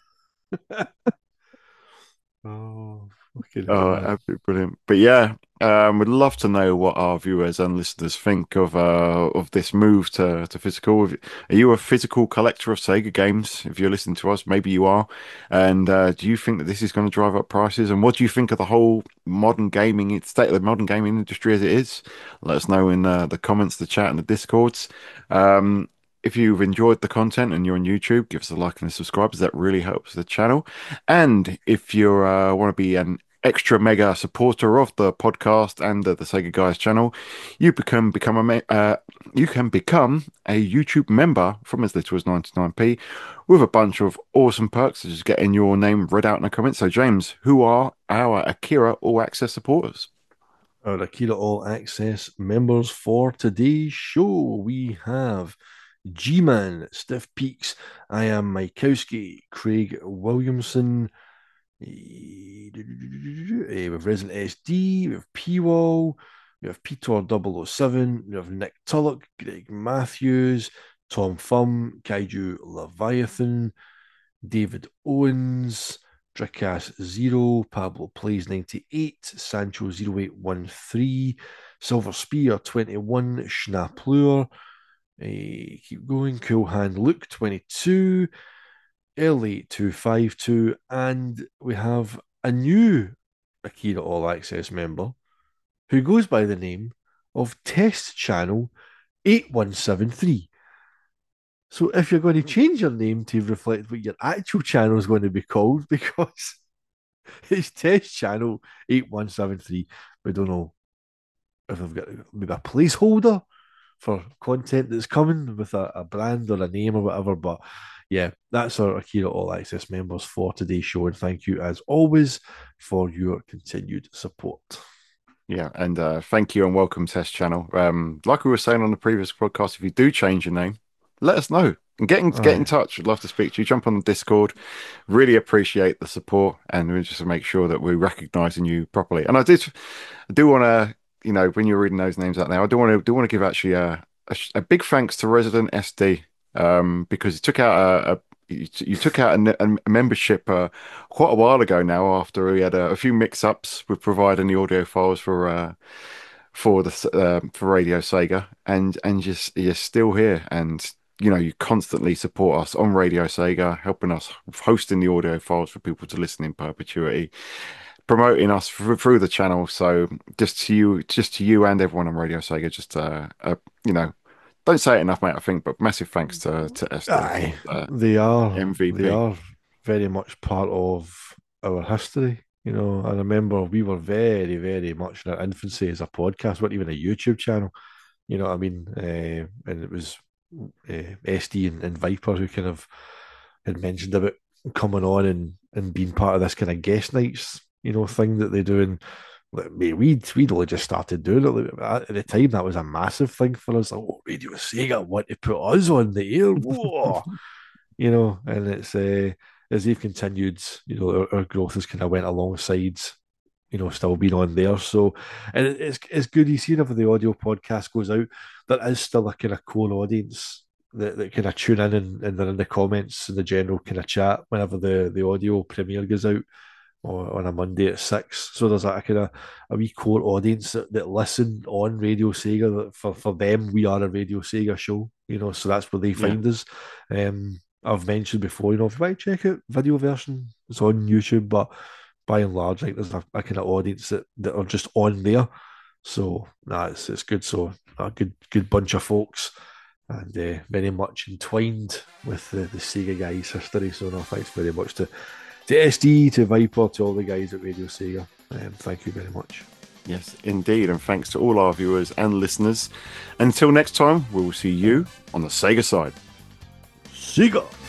Oh, fucking hell, man. Absolutely brilliant. But yeah, we'd love to know what our viewers and listeners think of this move to physical. Are you a physical collector of Sega games? If you're listening to us, maybe you are. And do you think that this is going to drive up prices? And what do you think of the whole state of the modern gaming industry as it is? Let us know in the comments, the chat, and the discords. Um, if you've enjoyed the content and you're on YouTube, give us a like and a subscribe, as that really helps the channel. And if you want to be an extra mega supporter of the podcast and the Sega Guys channel, you can become a YouTube member from as little as 99p with a bunch of awesome perks, such as getting your name read out in the comments. So, James, who are our Akira All Access supporters? Our Akira All Access members for today's show, we have G-Man, Stiff Peaks, I Am Mikowski, Craig Williamson, with Resident SD, we have P-Wall, we have Peter 007, we have Nick Tulloch, Greg Matthews, Tom Thumb, Kaiju Leviathan, David Owens, Drickass 0, Pablo Plays 98, Sancho 0813, Silver Spear 21, Schnaplur, keep going, Cool Hand Luke 22, L8252, and we have a new Akira All Access member who goes by the name of Test Channel 8173. So if you're going to change your name to reflect what your actual channel is going to be called, because it's Test Channel 8173, we don't know if they've got maybe a placeholder for content that's coming with a brand or a name or whatever. But yeah, that's our Akira All Access members for today's show. And thank you, as always, for your continued support. Yeah, and thank you and welcome, Test Channel. Like we were saying on the previous podcast, if you do change your name, let us know and get in Aye. touch. I'd love to speak to you. Jump on the Discord. Really appreciate the support, and we just to make sure that we're recognizing you properly. And I do want to, when you're reading those names out there, I do want to give actually a big thanks to Resident SD, because he took out you took out a membership quite a while ago now, after he had a few mix-ups with providing the audio files for Radio Sega, and just you're still here, and you constantly support us on Radio Sega, helping us hosting the audio files for people to listen in perpetuity, promoting us through the channel. So just to you and everyone on Radio Sega, just you know don't say it enough, mate. I think, but massive thanks to SD, Aye. uh, They are. They MVP. are very much part of our history. I remember we were very, very much in our infancy as a podcast, not even a YouTube channel. You know what I mean? And it was SD and Viper who kind of had mentioned about coming on and being part of this kind of guest nights, thing that they do. And like, mate, we'd only just started doing it. Like, at the time, that was a massive thing for us. Like, oh, Radio Sega want to put us on the air. Whoa. And it's as they've continued, our growth has kind of went alongside, still being on there. So, and it's good. You see, whenever the audio podcast goes out, there is still a kind of core audience that kind of tune in and they're in the comments and the general kind of chat whenever the audio premiere goes out or on a Monday at 6. So there's a kind of a wee core audience that listen on Radio Sega. For them, we are a Radio Sega show, so that's where they find us. I've mentioned before, if you want to check out video version, it's on YouTube, but by and large, like there's a kind of audience that are just on there. So it's good. So a good bunch of folks, and very much entwined with the Sega guys' history. So thanks very much to SD, to Viper, to all the guys at Radio Sega. Thank you very much. Yes, indeed. And thanks to all our viewers and listeners. Until next time, we will see you on the Sega side. Sega!